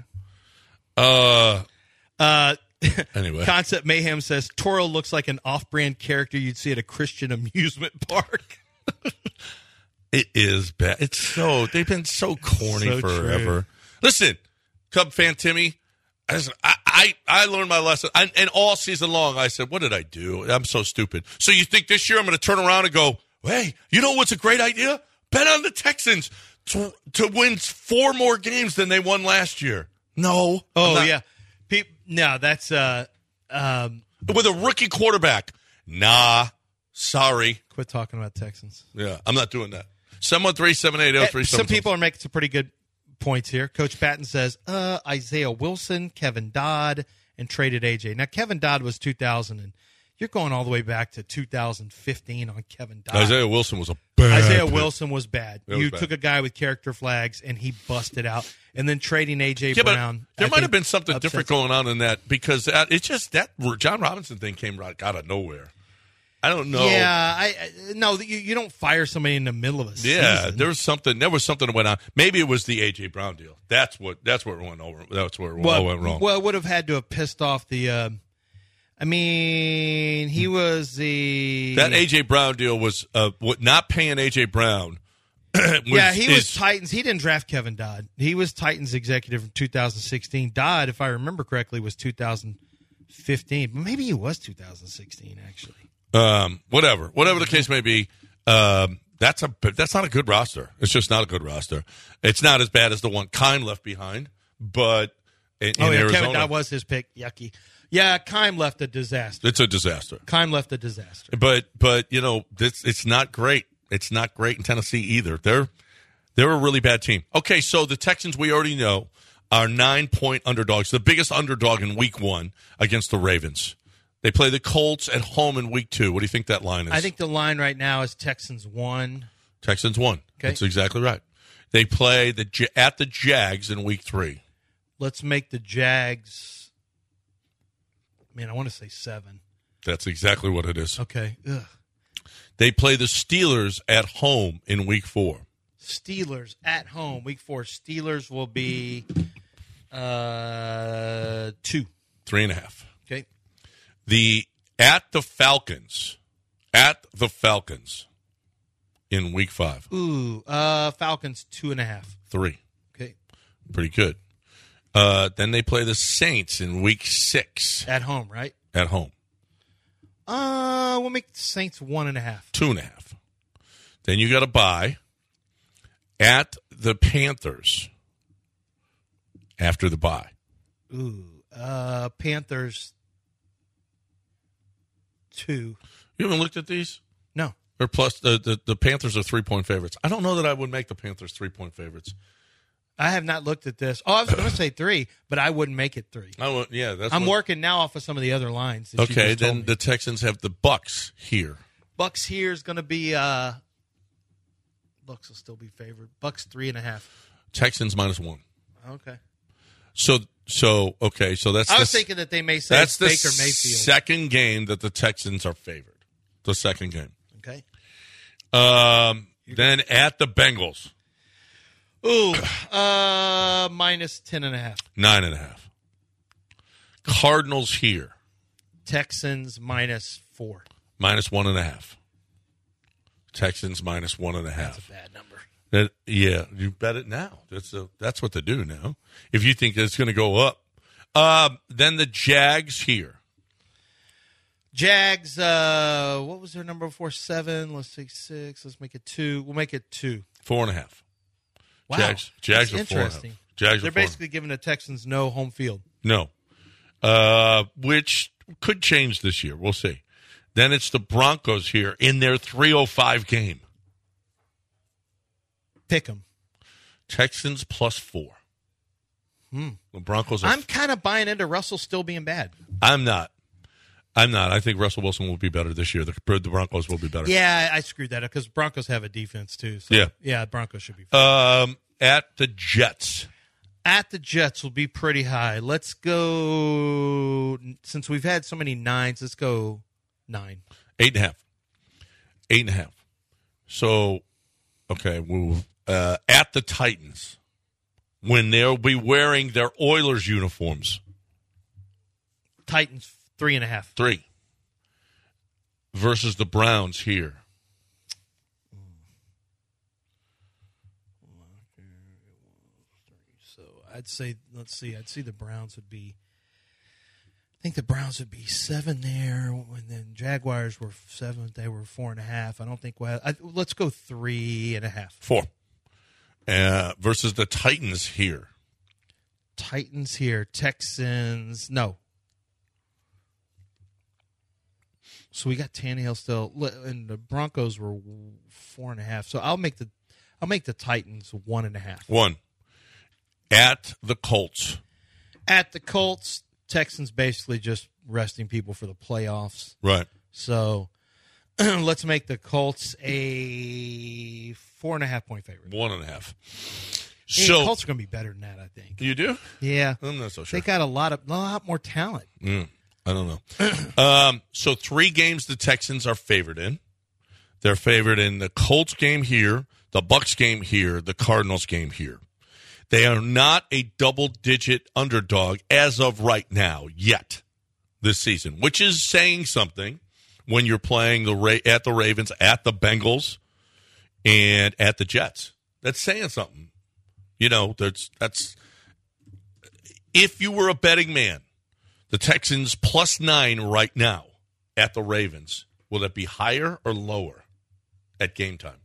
Anyway. Concept Mayhem says Toro looks like an off-brand character you'd see at a Christian amusement park. It is bad. It's so they've been so corny forever. True. Listen, Cub Fan Timmy, I learned my lesson. And all season long, I said, what did I do? I'm so stupid. So you think this year I'm going to turn around and go, hey, you know what's a great idea? Bet on the Texans to win 4 more games than they won last year. No. Oh, yeah. No, that's with a rookie quarterback. Nah. Sorry. Quit talking about Texans. Yeah, I'm not doing that. 713-780-3777. Some people are making some pretty good points here. Coach Patton says Isaiah Wilson, Kevin Dodd, and traded AJ. Now, Kevin Dodd was 2000, and you're going all the way back to 2015 on Kevin Dodd. Isaiah Wilson was a bad pick. Wilson was bad. You took a guy with character flags, and he busted out. And then trading A.J. Brown. There might have been something different going on in that because it's just that John Robinson thing came right out of nowhere. I don't know. Yeah, you don't fire somebody in the middle of a season. Yeah, there was something that went on. Maybe it was the A.J. Brown deal. That's where it went over. That's where it went wrong. Well, it would have had to have pissed off the. He was the that A.J. Brown deal was not paying A.J. Brown. He was Titans. He didn't draft Kevin Dodd. He was Titans executive in 2016. Dodd, if I remember correctly, was 2015. Maybe he was 2016 actually. Whatever the case may be, that's not a good roster. It's just not a good roster. It's not as bad as the one Keim left behind, but in Arizona, Kevin Dodd was his pick. Yucky. Yeah, Keim left a disaster. It's a disaster. Keim left a disaster. But it's not great. It's not great in Tennessee either. They're a really bad team. Okay, so the Texans we already know are 9-point underdogs, the biggest underdog in Week 1 against the Ravens. They play the Colts at home in Week 2. What do you think that line is? I think the line right now is Texans 1. Texans 1. Okay. That's exactly right. They play at the Jags in Week 3. Let's make the Jags, I want to say 7. That's exactly what it is. Okay. Ugh. They play the Steelers at home in Week 4. Steelers at home, Week 4. Steelers will be 2. 3.5. Okay. At the Falcons in Week 5. Ooh, Falcons 2.5. 3. Okay. Pretty good. Then they play the Saints in Week 6. At home, right? At home. We'll make the Saints 1.5. 2.5. Then you got a bye at the Panthers after the bye. Ooh, Panthers 2. You haven't looked at these? No. Or plus the Panthers are 3-point favorites. I don't know that I would make the Panthers 3-point favorites. I have not looked at this. I was going to say 3, but I wouldn't make it 3. I'm working now off of some of the other lines. Okay, then the Texans have the Bucks here. Bucks here is going to be Bucks will still be favored. Bucks 3.5. Texans -1. Okay. So that's. I was thinking that they may say that's Baker the Mayfield. Second game that the Texans are favored. The second game. Okay. Then at the Bengals. Ooh, minus 10.5. 9.5. Cardinals here. Texans -4. -1.5. Texans -1.5. That's a bad number. You bet it now. That's what they do now. If you think it's going to go up. Then the Jags here. Jags, what was their number before? 7. Let's take 6. Let's make it 2. We'll make it 2. 4.5. Wow. Jags are interesting. 4.5. Jags They're are basically giving the Texans no home field. No. Which could change this year. We'll see. Then it's the Broncos here in their 3:05 game. Pick them. Texans +4. The Broncos are... I'm kind of buying into Russell still being bad. I'm not. I think Russell Wilson will be better this year. The Broncos will be better. Yeah, I screwed that up because Broncos have a defense too. So yeah, Broncos should be fine. At the Jets. At the Jets will be pretty high. Let's go, since we've had so many 9s, let's go 9. 8.5. 8.5. So, okay, at the Titans, when they'll be wearing their Oilers uniforms. Titans 3.5. 3. Versus the Browns here. So I'd say, I'd see the Browns would be, I think the Browns would be 7 there, and then Jaguars were 7. They were 4.5. I don't think let's go 3.5. 4. Versus the Titans here. Titans here. Texans, no. So we got Tannehill still, and the Broncos were 4.5. So I'll make the Titans 1.5. 1 at the Colts. At the Colts, Texans basically just resting people for the playoffs. Right. So let's make the Colts a 4.5-point favorite. 1.5. So Colts are going to be better than that, I think. You do? Yeah. I'm not so sure. They got a lot more talent. I don't know. So 3 games the Texans are favored in. They're favored in the Colts game here, the Bucks game here, the Cardinals game here. They are not a double-digit underdog as of right now yet this season, which is saying something when you're playing at the Ravens, at the Bengals, and at the Jets. That's saying something. You know, that's if you were a betting man, the Texans +9 right now at the Ravens, will it be higher or lower at game time?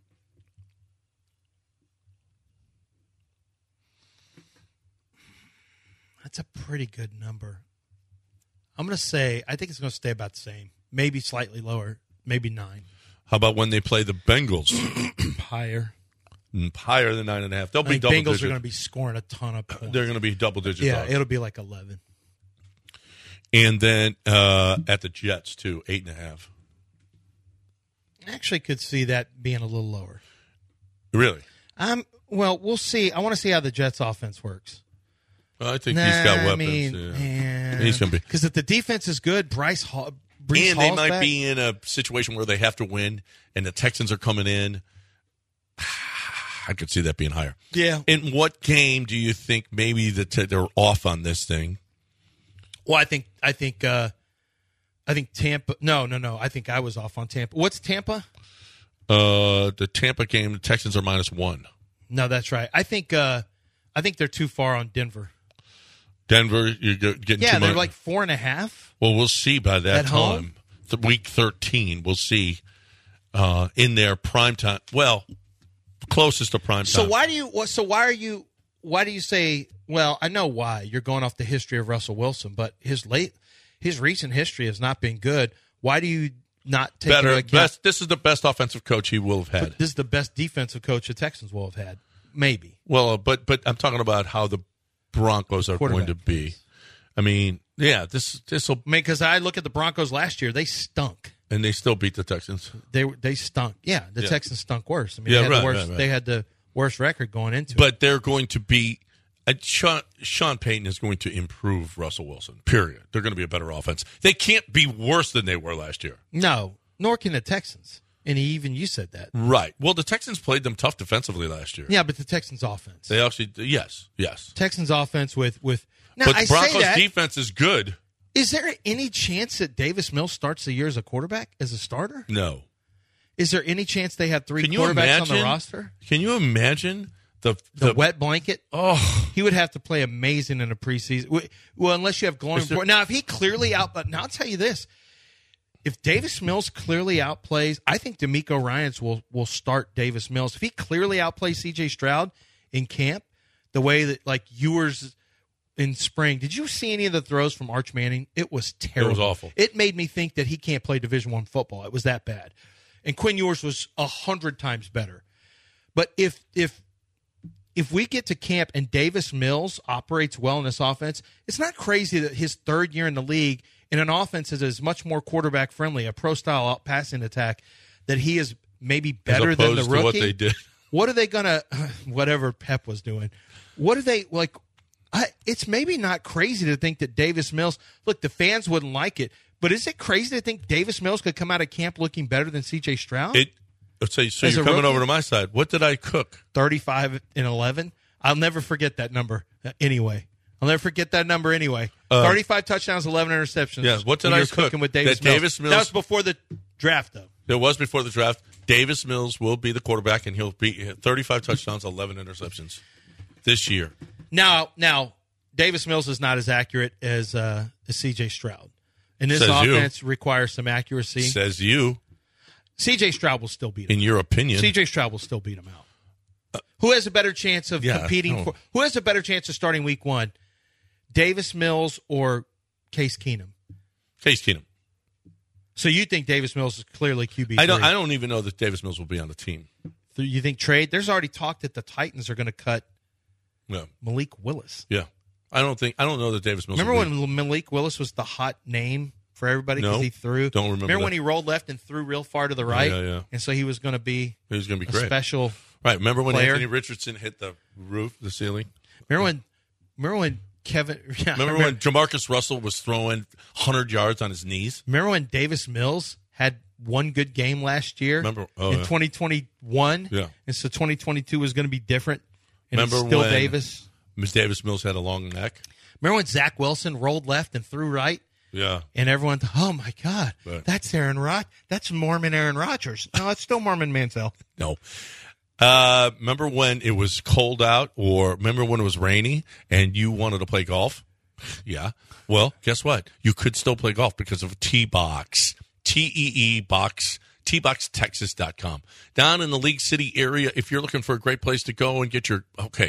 That's a pretty good number. I'm going to say, I think it's going to stay about the same. Maybe slightly lower, maybe 9. How about when they play the Bengals? Higher. Higher than 9.5. They'll be double Bengals digit. are going to be scoring a ton of points. They're going to be double digit. Yeah, dogs. it'll be like 11. And then at the Jets, too, 8.5. I actually could see that being a little lower. Really? Well, we'll see. I want to see how the Jets' offense works. Well, I think he's got weapons. He's going to be. Because if the defense is good, Brees Hall's they might back. be in a situation where they have to win, and the Texans are coming in. I could see that being higher. Yeah. In what game do you think maybe they're off on this thing? Well, I think Tampa. No. I think I was off on Tampa. What's Tampa? The Tampa game, the Texans are -1. No, that's right. I think they're too far on Denver. Denver, you're getting too much. Yeah, they're like 4.5. Well, we'll see by that At time. Week 13, we'll see in their prime time. Well, closest to prime time. So why do you say? Well, I know why. You're going off the history of Russell Wilson, but his recent history has not been good. Why do you not take into account? This is the best offensive coach he will have had. But this is the best defensive coach the Texans will have had. Maybe. Well, but I'm talking about how the Broncos are going to be. I mean, yeah, this will. Because I look at the Broncos last year, they stunk. And they still beat the Texans. They stunk. Yeah, the Texans stunk worse. I mean, they had the worst record going into it. But they're going to be Sean Payton is going to improve Russell Wilson, period. They're going to be a better offense. They can't be worse than they were last year. No, nor can the Texans. And you said that. Right. Well, the Texans played them tough defensively last year. Yeah, but the Texans' offense. They actually, yes. Texans' offense with now, but the Broncos' defense is good. Is there any chance that Davis Mills starts the year as a quarterback, as a starter? No. Is there any chance they have 3 quarterbacks on the roster? Can you imagine the wet blanket? Oh. He would have to play amazing in a preseason. Well, unless you have glowing. Now, if he clearly now I'll tell you this. If Davis Mills clearly outplays, I think DeMeco Ryans will start Davis Mills. If he clearly outplays C.J. Stroud in camp, the way that, like, Ewers in spring, did you see any of the throws from Arch Manning? It was terrible. It was awful. It made me think that he can't play Division I football. It was that bad. And Quinn Ewers was 100 times better. But if we get to camp and Davis Mills operates well in this offense, it's not crazy that his third year in the league in an offense that is much more quarterback friendly, a pro-style passing attack, that he is maybe better than the rookie. To what they did. What are they going to – whatever Pep was doing. What are they – like – it's maybe not crazy to think that Davis Mills – look, the fans wouldn't like it, but is it crazy to think Davis Mills could come out of camp looking better than C.J. Stroud? So you're coming over to my side. What did I cook? 35-11. I'll never forget that number anyway. 35 touchdowns, 11 interceptions. Yeah, what did I cook? Cooking with Davis Mills. That was before the draft, though. It was before the draft. Davis Mills will be the quarterback, and he'll be 35 touchdowns, 11 interceptions this year. Now, Davis Mills is not as accurate as C.J. Stroud. And this offense requires some accuracy. Says you. C.J. Stroud will still beat him. In your opinion. C.J. Stroud will still beat him out. Who has a better chance of competing? Who has a better chance of starting week 1? Davis Mills or Case Keenum? Case Keenum. So you think Davis Mills is clearly QB3? I don't even know that Davis Mills will be on the team. So you think trade? There's already talk that the Titans are going to cut Malik Willis. Yeah. I don't know that Davis Mills. Remember when Malik Willis was the hot name for everybody because he threw? Don't remember when he rolled left and threw real far to the right? Yeah. And so he was going to be great. Special right. Remember when player? Anthony Richardson hit the roof, the ceiling? Remember when Kevin? Yeah, remember when Jamarcus Russell was throwing 100 yards on his knees? Remember when Davis Mills had one good game last year? In 2021? Yeah. And so 2022 was going to be different. And remember it's still when Davis Mills had a long neck? Remember when Zach Wilson rolled left and threw right? Yeah. And everyone thought, oh, my God, that's Aaron Rodgers. That's Mormon Aaron Rodgers. No, it's still Mormon Mansell. No. Remember when it was cold out, or remember when it was rainy and you wanted to play golf? Yeah. Well, guess what? You could still play golf because of T-Box. T-E-E box. TBoxTexas.com. Down in the League City area, if you're looking for a great place to go and get your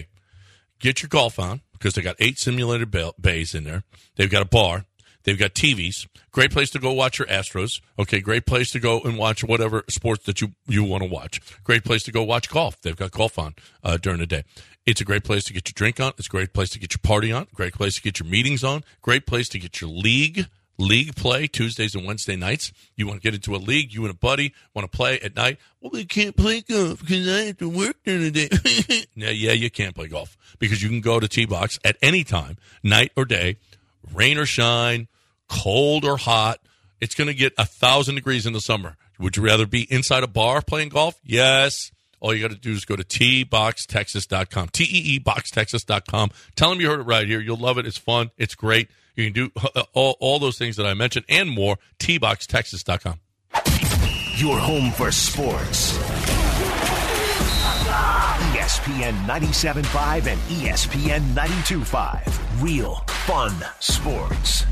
golf on, because they got 8 simulated bays in there. They've got a bar. They've got TVs. Great place to go watch your Astros. Okay, great place to go and watch whatever sports that you want to watch. Great place to go watch golf. They've got golf on during the day. It's a great place to get your drink on. It's a great place to get your party on. Great place to get your meetings on. Great place to get your league play Tuesdays and Wednesday nights. You want to get into a league, you and a buddy want to play at night. Well, we can't play golf because I have to work during the day. Yeah, you can't play golf because you can go to T-Box at any time, night or day, rain or shine, cold or hot. It's going to get 1,000 degrees in the summer. Would you rather be inside a bar playing golf? Yes. All you got to do is go to TBoxTexas.com, TEEBoxTexas.com. Tell them you heard it right here. You'll love it. It's fun. It's great. You can do all those things that I mentioned and more. TBoxTexas.com. Your home for sports. ESPN 97.5 and ESPN 92.5. Real fun sports.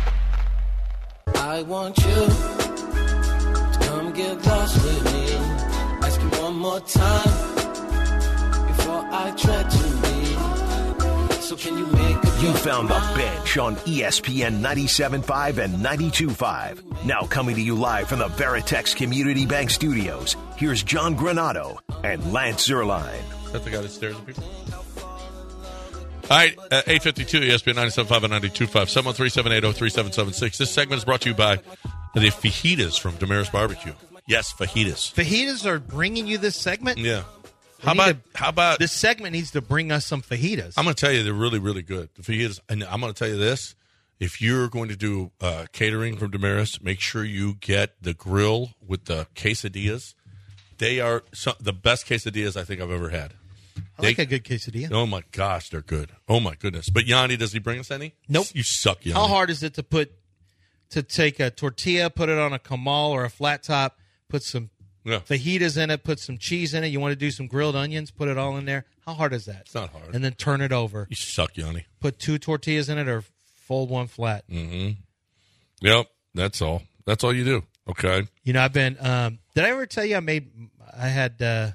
I want you to come get lost with me. Ask you one more time before I try to leave. So can you make a You found the bench on ESPN 97.5 and 92.5. Now coming to you live from the Veritex Community Bank Studios, here's John Granato and Lance Zierlein. Is that the guy that stares at people? All right, 852 ESPN 97.5 and 92.5, 713-780-3776. This segment is brought to you by the fajitas from Damaris Barbecue. Yes, fajitas. Fajitas are bringing you this segment? Yeah. How about this segment needs to bring us some fajitas? I'm going to tell you, they're really, really good. The fajitas, and I'm going to tell you this. If you're going to do catering from Damaris, make sure you get the grill with the quesadillas. They are the best quesadillas I think I've ever had. I like a good quesadilla. Oh, my gosh, they're good. Oh, my goodness. But Yanni, does he bring us any? Nope. You suck, Yanni. How hard is it to take a tortilla, put it on a comal or a flat top, put some fajitas in it, put some cheese in it. You want to do some grilled onions, put it all in there. How hard is that? It's not hard. And then turn it over. You suck, Yanni. Put 2 tortillas in it or fold one flat. Mm-hmm. Yep, that's all. That's all you do. Okay. You know, I've been did I ever tell you I had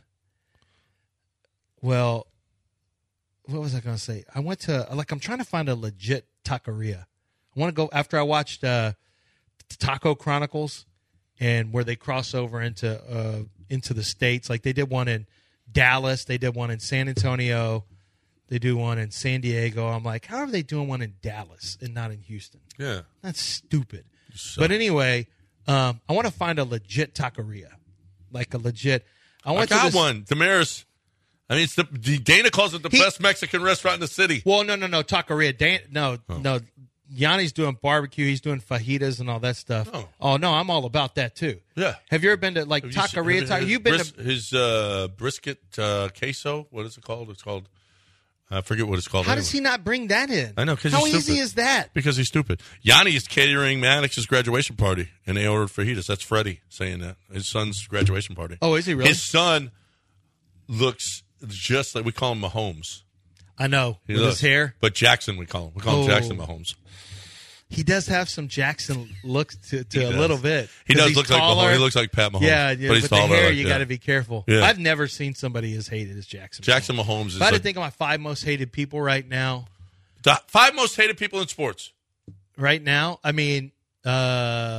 well, what was I going to say? I went to, I'm trying to find a legit taqueria. I want to go, after I watched Taco Chronicles and where they cross over into the States. Like they did one in Dallas. They did one in San Antonio. They do one in San Diego. I'm like, how are they doing one in Dallas and not in Houston? Yeah. That's stupid. But anyway, I want to find a legit taqueria. Like a legit. I got one. Damaris. I mean, it's Dana calls it the best Mexican restaurant in the city. Well, no, taqueria. No. Yanni's doing barbecue. He's doing fajitas and all that stuff. Oh no, I'm all about that too. Yeah. Have you ever been to taqueria? You've been to his brisket queso. What is it called? It's called. I forget what it's called. How does he not bring that in? I know. How easy is that? Because he's stupid. Yanni is catering Maddox's graduation party, and they ordered fajitas. That's Freddie saying that. His son's graduation party. Oh, is he really? His son looks just like, we call him Mahomes. I know. With his hair. But Jackson, we call him. We call him Jackson Mahomes. He does have some Jackson looks to a little bit. He does look like Mahomes. He looks like Pat Mahomes. Yeah, but he's with taller. The hair, you got to be careful. Yeah. I've never seen somebody as hated as Jackson. Jackson Mahomes is. If I had to think of my 5 most hated people right now. The 5 most hated people in sports. Right now, I mean,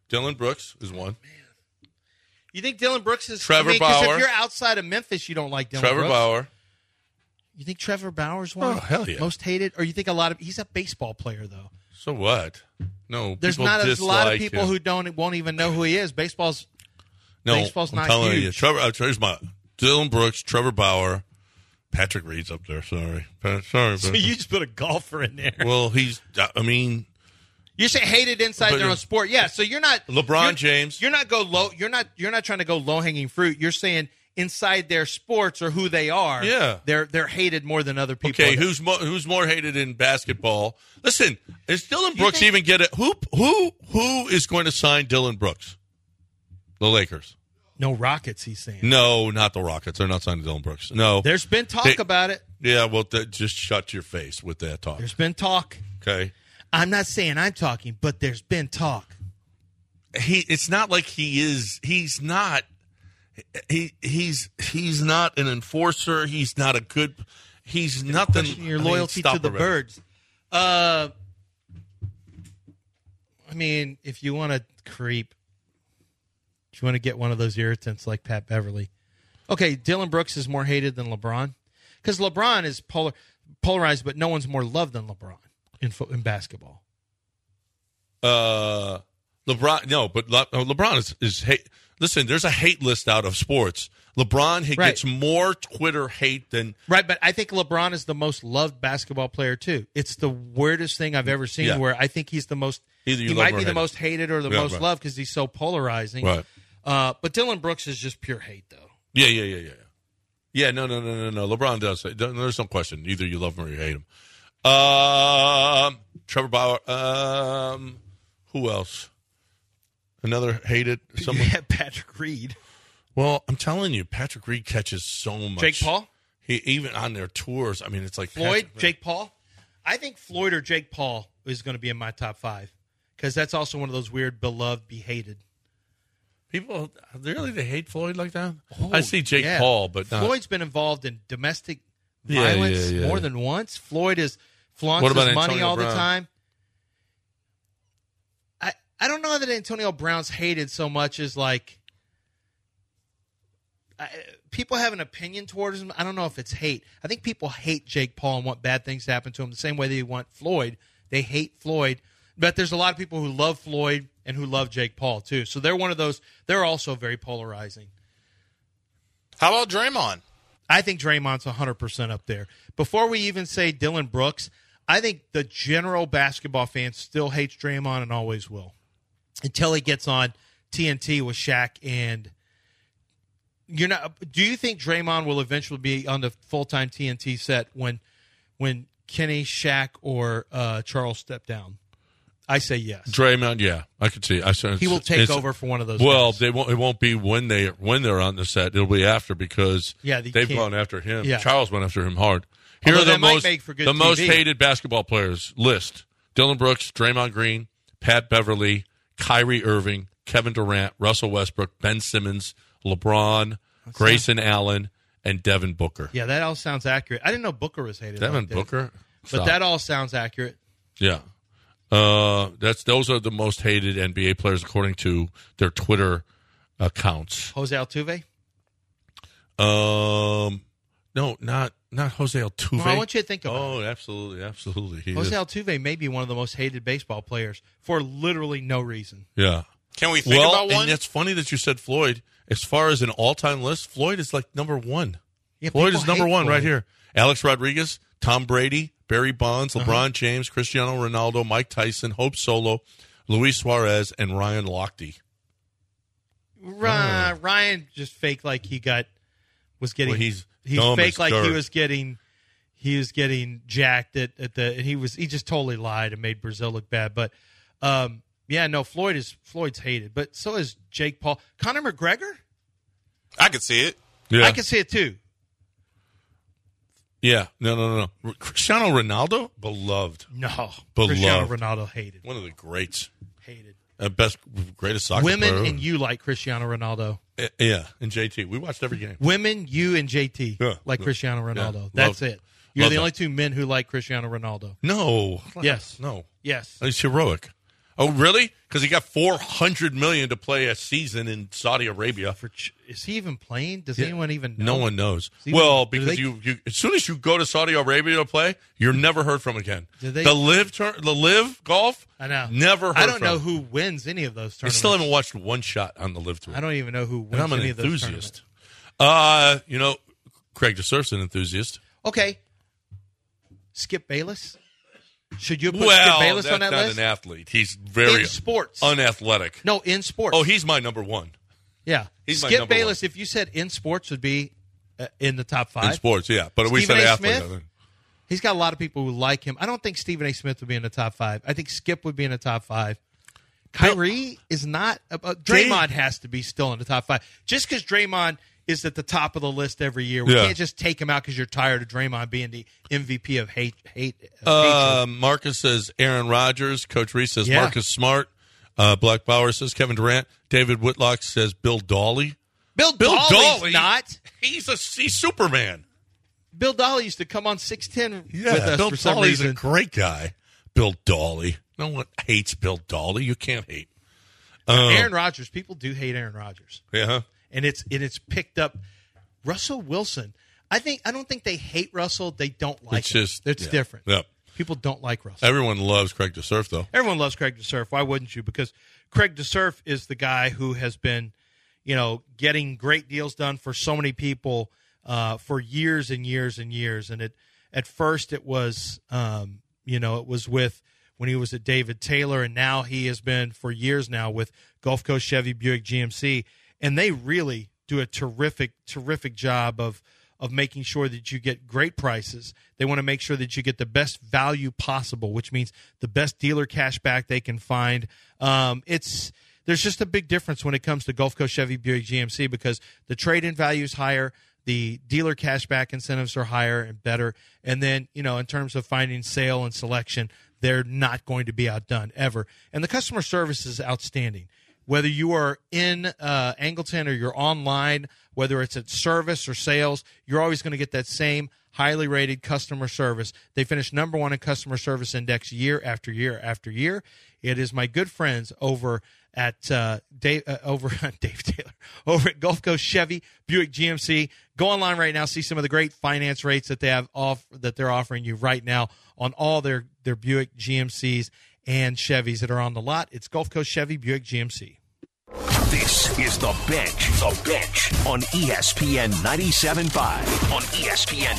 Dylan Brooks is one. You think Dylan Brooks is Trevor 'cause Bauer. if you're outside of Memphis, you don't like Dylan Trevor Brooks. Bauer. You think Trevor Bauer's one? Oh, hell yeah. Most hated? Or you think he's a baseball player, though? So what? No, There's people not a lot of dislike people him. who won't even know who he is. Baseball's I'm not telling huge. you. Here's my Dylan Brooks, Trevor Bauer, Patrick Reed's up there. Sorry. So you just put a golfer in there. Well, You say hated inside their own sport. Yeah, so you're not LeBron James. You're not trying to go low hanging fruit. You're saying inside their sports or who they are. Yeah. They're hated more than other people. Okay, who's more hated in basketball? Listen, is Dylan Brooks even get it? Who is going to sign Dylan Brooks? The Lakers. No Rockets, he's saying. No, not the Rockets. They're not signing Dylan Brooks. No. There's been talk about it. Yeah, well, just shut your face with that talk. There's been talk. Okay. I'm not saying I'm talking, but there's been talk. It's not like he is. He's not. He's not an enforcer. He's not a good. He's nothing. Your loyalty to the Birds. I mean, if you want to creep, if you want to get one of those irritants like Pat Beverly. Okay, Dylan Brooks is more hated than LeBron because LeBron is polarized, but no one's more loved than LeBron in basketball. LeBron, no, but LeBron is hate. Listen, there's a hate list out of sports. LeBron gets more Twitter hate than right, but I think LeBron is the most loved basketball player too. It's the weirdest thing I've ever seen. Where I think he's the most. He might be the most hated or the most loved because he's so polarizing. Right. But Dylan Brooks is just pure hate, though. Yeah. Yeah, no. LeBron does. There's no question. Either you love him or you hate him. Trevor Bauer. Who else? Another hated. Someone. You had Patrick Reed. Well, I'm telling you, Patrick Reed catches so much. Jake Paul? He even on their tours. I mean, it's like Floyd, Jake Paul. I think Floyd or Jake Paul is going to be in my top 5 because that's also one of those weird, beloved, be hated. People really they hate Floyd like that. Oh, I see Jake Paul, but not. Floyd's been involved in domestic violence more than once. Floyd flaunts his money Antonio all Brown? the time. I don't know that Antonio Brown's hated so much as like people have an opinion towards him. I don't know if it's hate. I think people hate Jake Paul and want bad things to happen to him the same way they want Floyd. They hate Floyd. But there's a lot of people who love Floyd and who love Jake Paul, too. So they're one of those. They're also very polarizing. How about Draymond? I think Draymond's 100% up there. Before we even say Dylan Brooks, I think the general basketball fan still hates Draymond and always will. Until he gets on TNT with Shaq and do you think Draymond will eventually be on the full-time TNT set when Kenny, Shaq, or Charles step down? I say yes. Draymond, yeah, I could see. He will take over for one of those. Well, guys. it won't be when they're on the set. It'll be after because they've gone after him. Yeah. Charles went after him hard. Here Although are the most hated basketball players list: Dylan Brooks, Draymond Green, Pat Beverly, Kyrie Irving, Kevin Durant, Russell Westbrook, Ben Simmons, LeBron, Grayson Allen, and Devin Booker. Yeah, that all sounds accurate. I didn't know Booker was hated. Devin like Booker? But that all sounds accurate. Yeah. Those are the most hated NBA players according to their Twitter accounts. Jose Altuve? No, not Jose Altuve. Well, I want you to think about it. Oh, absolutely. Jose Altuve may be one of the most hated baseball players for literally no reason. Yeah. Can we think about one? And it's funny that you said Floyd. As far as an all-time list, Floyd is like number 1. Yeah, Floyd is number 1 Floyd. right here. Alex Rodriguez, Tom Brady, Barry Bonds, LeBron James, Cristiano Ronaldo, Mike Tyson, Hope Solo, Luis Suarez, and Ryan Lochte. Ryan just faked like he was getting. Well, he's faked like dirt. he was getting jacked at the. And he just totally lied and made Brazil look bad. But Floyd's hated, but so is Jake Paul, Conor McGregor. I could see it. Yeah. I can see it too. Yeah, no. Cristiano Ronaldo, beloved. No, beloved. Cristiano Ronaldo hated. One of the greats. Hated. Greatest soccer Women player. and you like Cristiano Ronaldo. Yeah, and JT. We watched every game. Women, you and JT like Cristiano Ronaldo. Yeah. That's it. You're the that. only two men who like Cristiano Ronaldo. No. Yes. No. Yes. He's heroic. Oh, really? Because he got $400 million to play a season in Saudi Arabia. Is he even playing? Does anyone even know? No one knows. Well, because you as soon as you go to Saudi Arabia to play, you're never heard from again. The live golf. I know. Never heard I don't from. know who wins any of those I tournaments. still haven't watched one shot on the live tour. I don't even know who wins and I'm an any of those tournaments. enthusiast. Craig DeSurf's an enthusiast. Okay. Skip Bayless? Should you put Skip Bayless on that list? list? Not an athlete. He's very in sports. unathletic. No, in sports. Oh, he's my number one. Yeah. He's my Skip number Bayless, one. if you said in sports, would be in the top 5. In sports, yeah. But we said Stephen A. athlete. Smith? I think. He's got a lot of people who like him. I don't think Stephen A. Smith would be in the top 5. I think Skip would be in the top 5. Kyrie is not. Draymond has to be still in the top 5. Just because Draymond is at the top of the list every year, we can't just take him out because you're tired of Draymond being the MVP of hatred. Marcus says Aaron Rodgers. Coach Reese says Marcus Smart. Black Bauer says Kevin Durant. David Whitlock says Bill Dawley. Bill Dawley's not. He's Superman. Bill Dawley used to come on 610 with us Bill for some Dawley's reason. a great guy. Bill Dawley. No one hates Bill Dawley. You can't hate. Aaron Rodgers. People do hate Aaron Rodgers. Yeah. And it's picked up. Russell Wilson. I don't think they hate Russell. They don't like him. It's different. Yep. People don't like Russell. Everyone loves Craig DeSurf, though. Everyone loves Craig DeSurf. Why wouldn't you? Because Craig DeSurf is the guy who has been, getting great deals done for so many people for years and years and years. And at first it was, it was with when he was at David Taylor, and now he has been for years now with Gulf Coast Chevy Buick GMC, and they really do a terrific job of making sure that you get great prices. They want to make sure that you get the best value possible, which means the best dealer cash back they can find. There's just a big difference when it comes to Gulf Coast Chevy Buick GMC because the trade-in value is higher, the dealer cashback incentives are higher and better, and then, in terms of finding sale and selection, they're not going to be outdone ever. And the customer service is outstanding. Whether you are in Angleton or you're online, whether it's at service or sales, you're always going to get that same highly rated customer service. They finished number 1 in customer service index year after year after year. It is my good friends over at Dave Taylor, over at Gulf Coast Chevy Buick GMC. Go online right now, see some of the great finance rates that they have that they're offering you right now on all their Buick GMCs and Chevys that are on the lot. It's Gulf Coast Chevy Buick GMC. This is The Bench. The Bench on ESPN 97.5. On ESPN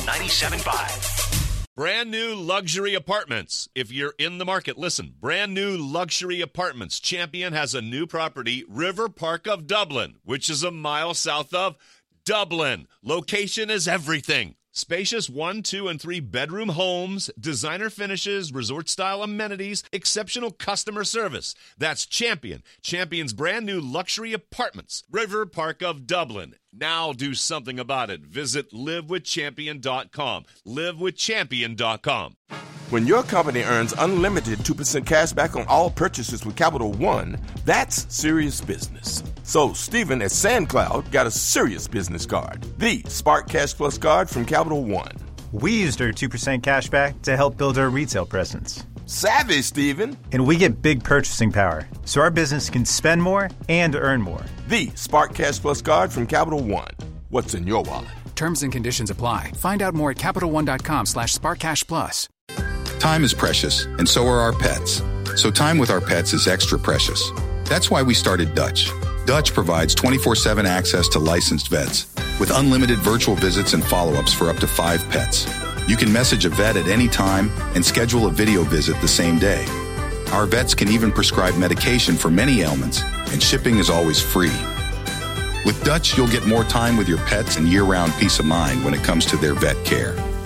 97.5. Brand new luxury apartments. If you're in the market, listen. Brand new luxury apartments. Champion has a new property, River Park of Dublin, which is a mile south of Dublin. Location is everything. Spacious 1, 2, and 3 bedroom homes, designer finishes, resort-style amenities, exceptional customer service. That's Champion. Champion's brand new luxury apartments. River Park of Dublin. Now do something about it. Visit livewithchampion.com. Livewithchampion.com. When your company earns unlimited 2% cash back on all purchases with Capital One, that's serious business. So Stephen at SandCloud got a serious business card, the Spark Cash Plus card from Capital One. We used our 2% cash back to help build our retail presence. Savvy, Stephen. And we get big purchasing power, so our business can spend more and earn more. The Spark Cash Plus card from Capital One. What's in your wallet? Terms and conditions apply. Find out more at CapitalOne.com/SparkCashPlus. Time is precious, and so are our pets. So time with our pets is extra precious. That's why we started Dutch. Dutch provides 24/7 access to licensed vets with unlimited virtual visits and follow-ups for up to 5 pets. You can message a vet at any time and schedule a video visit the same day. Our vets can even prescribe medication for many ailments, and shipping is always free. With Dutch, you'll get more time with your pets and year-round peace of mind when it comes to their vet care.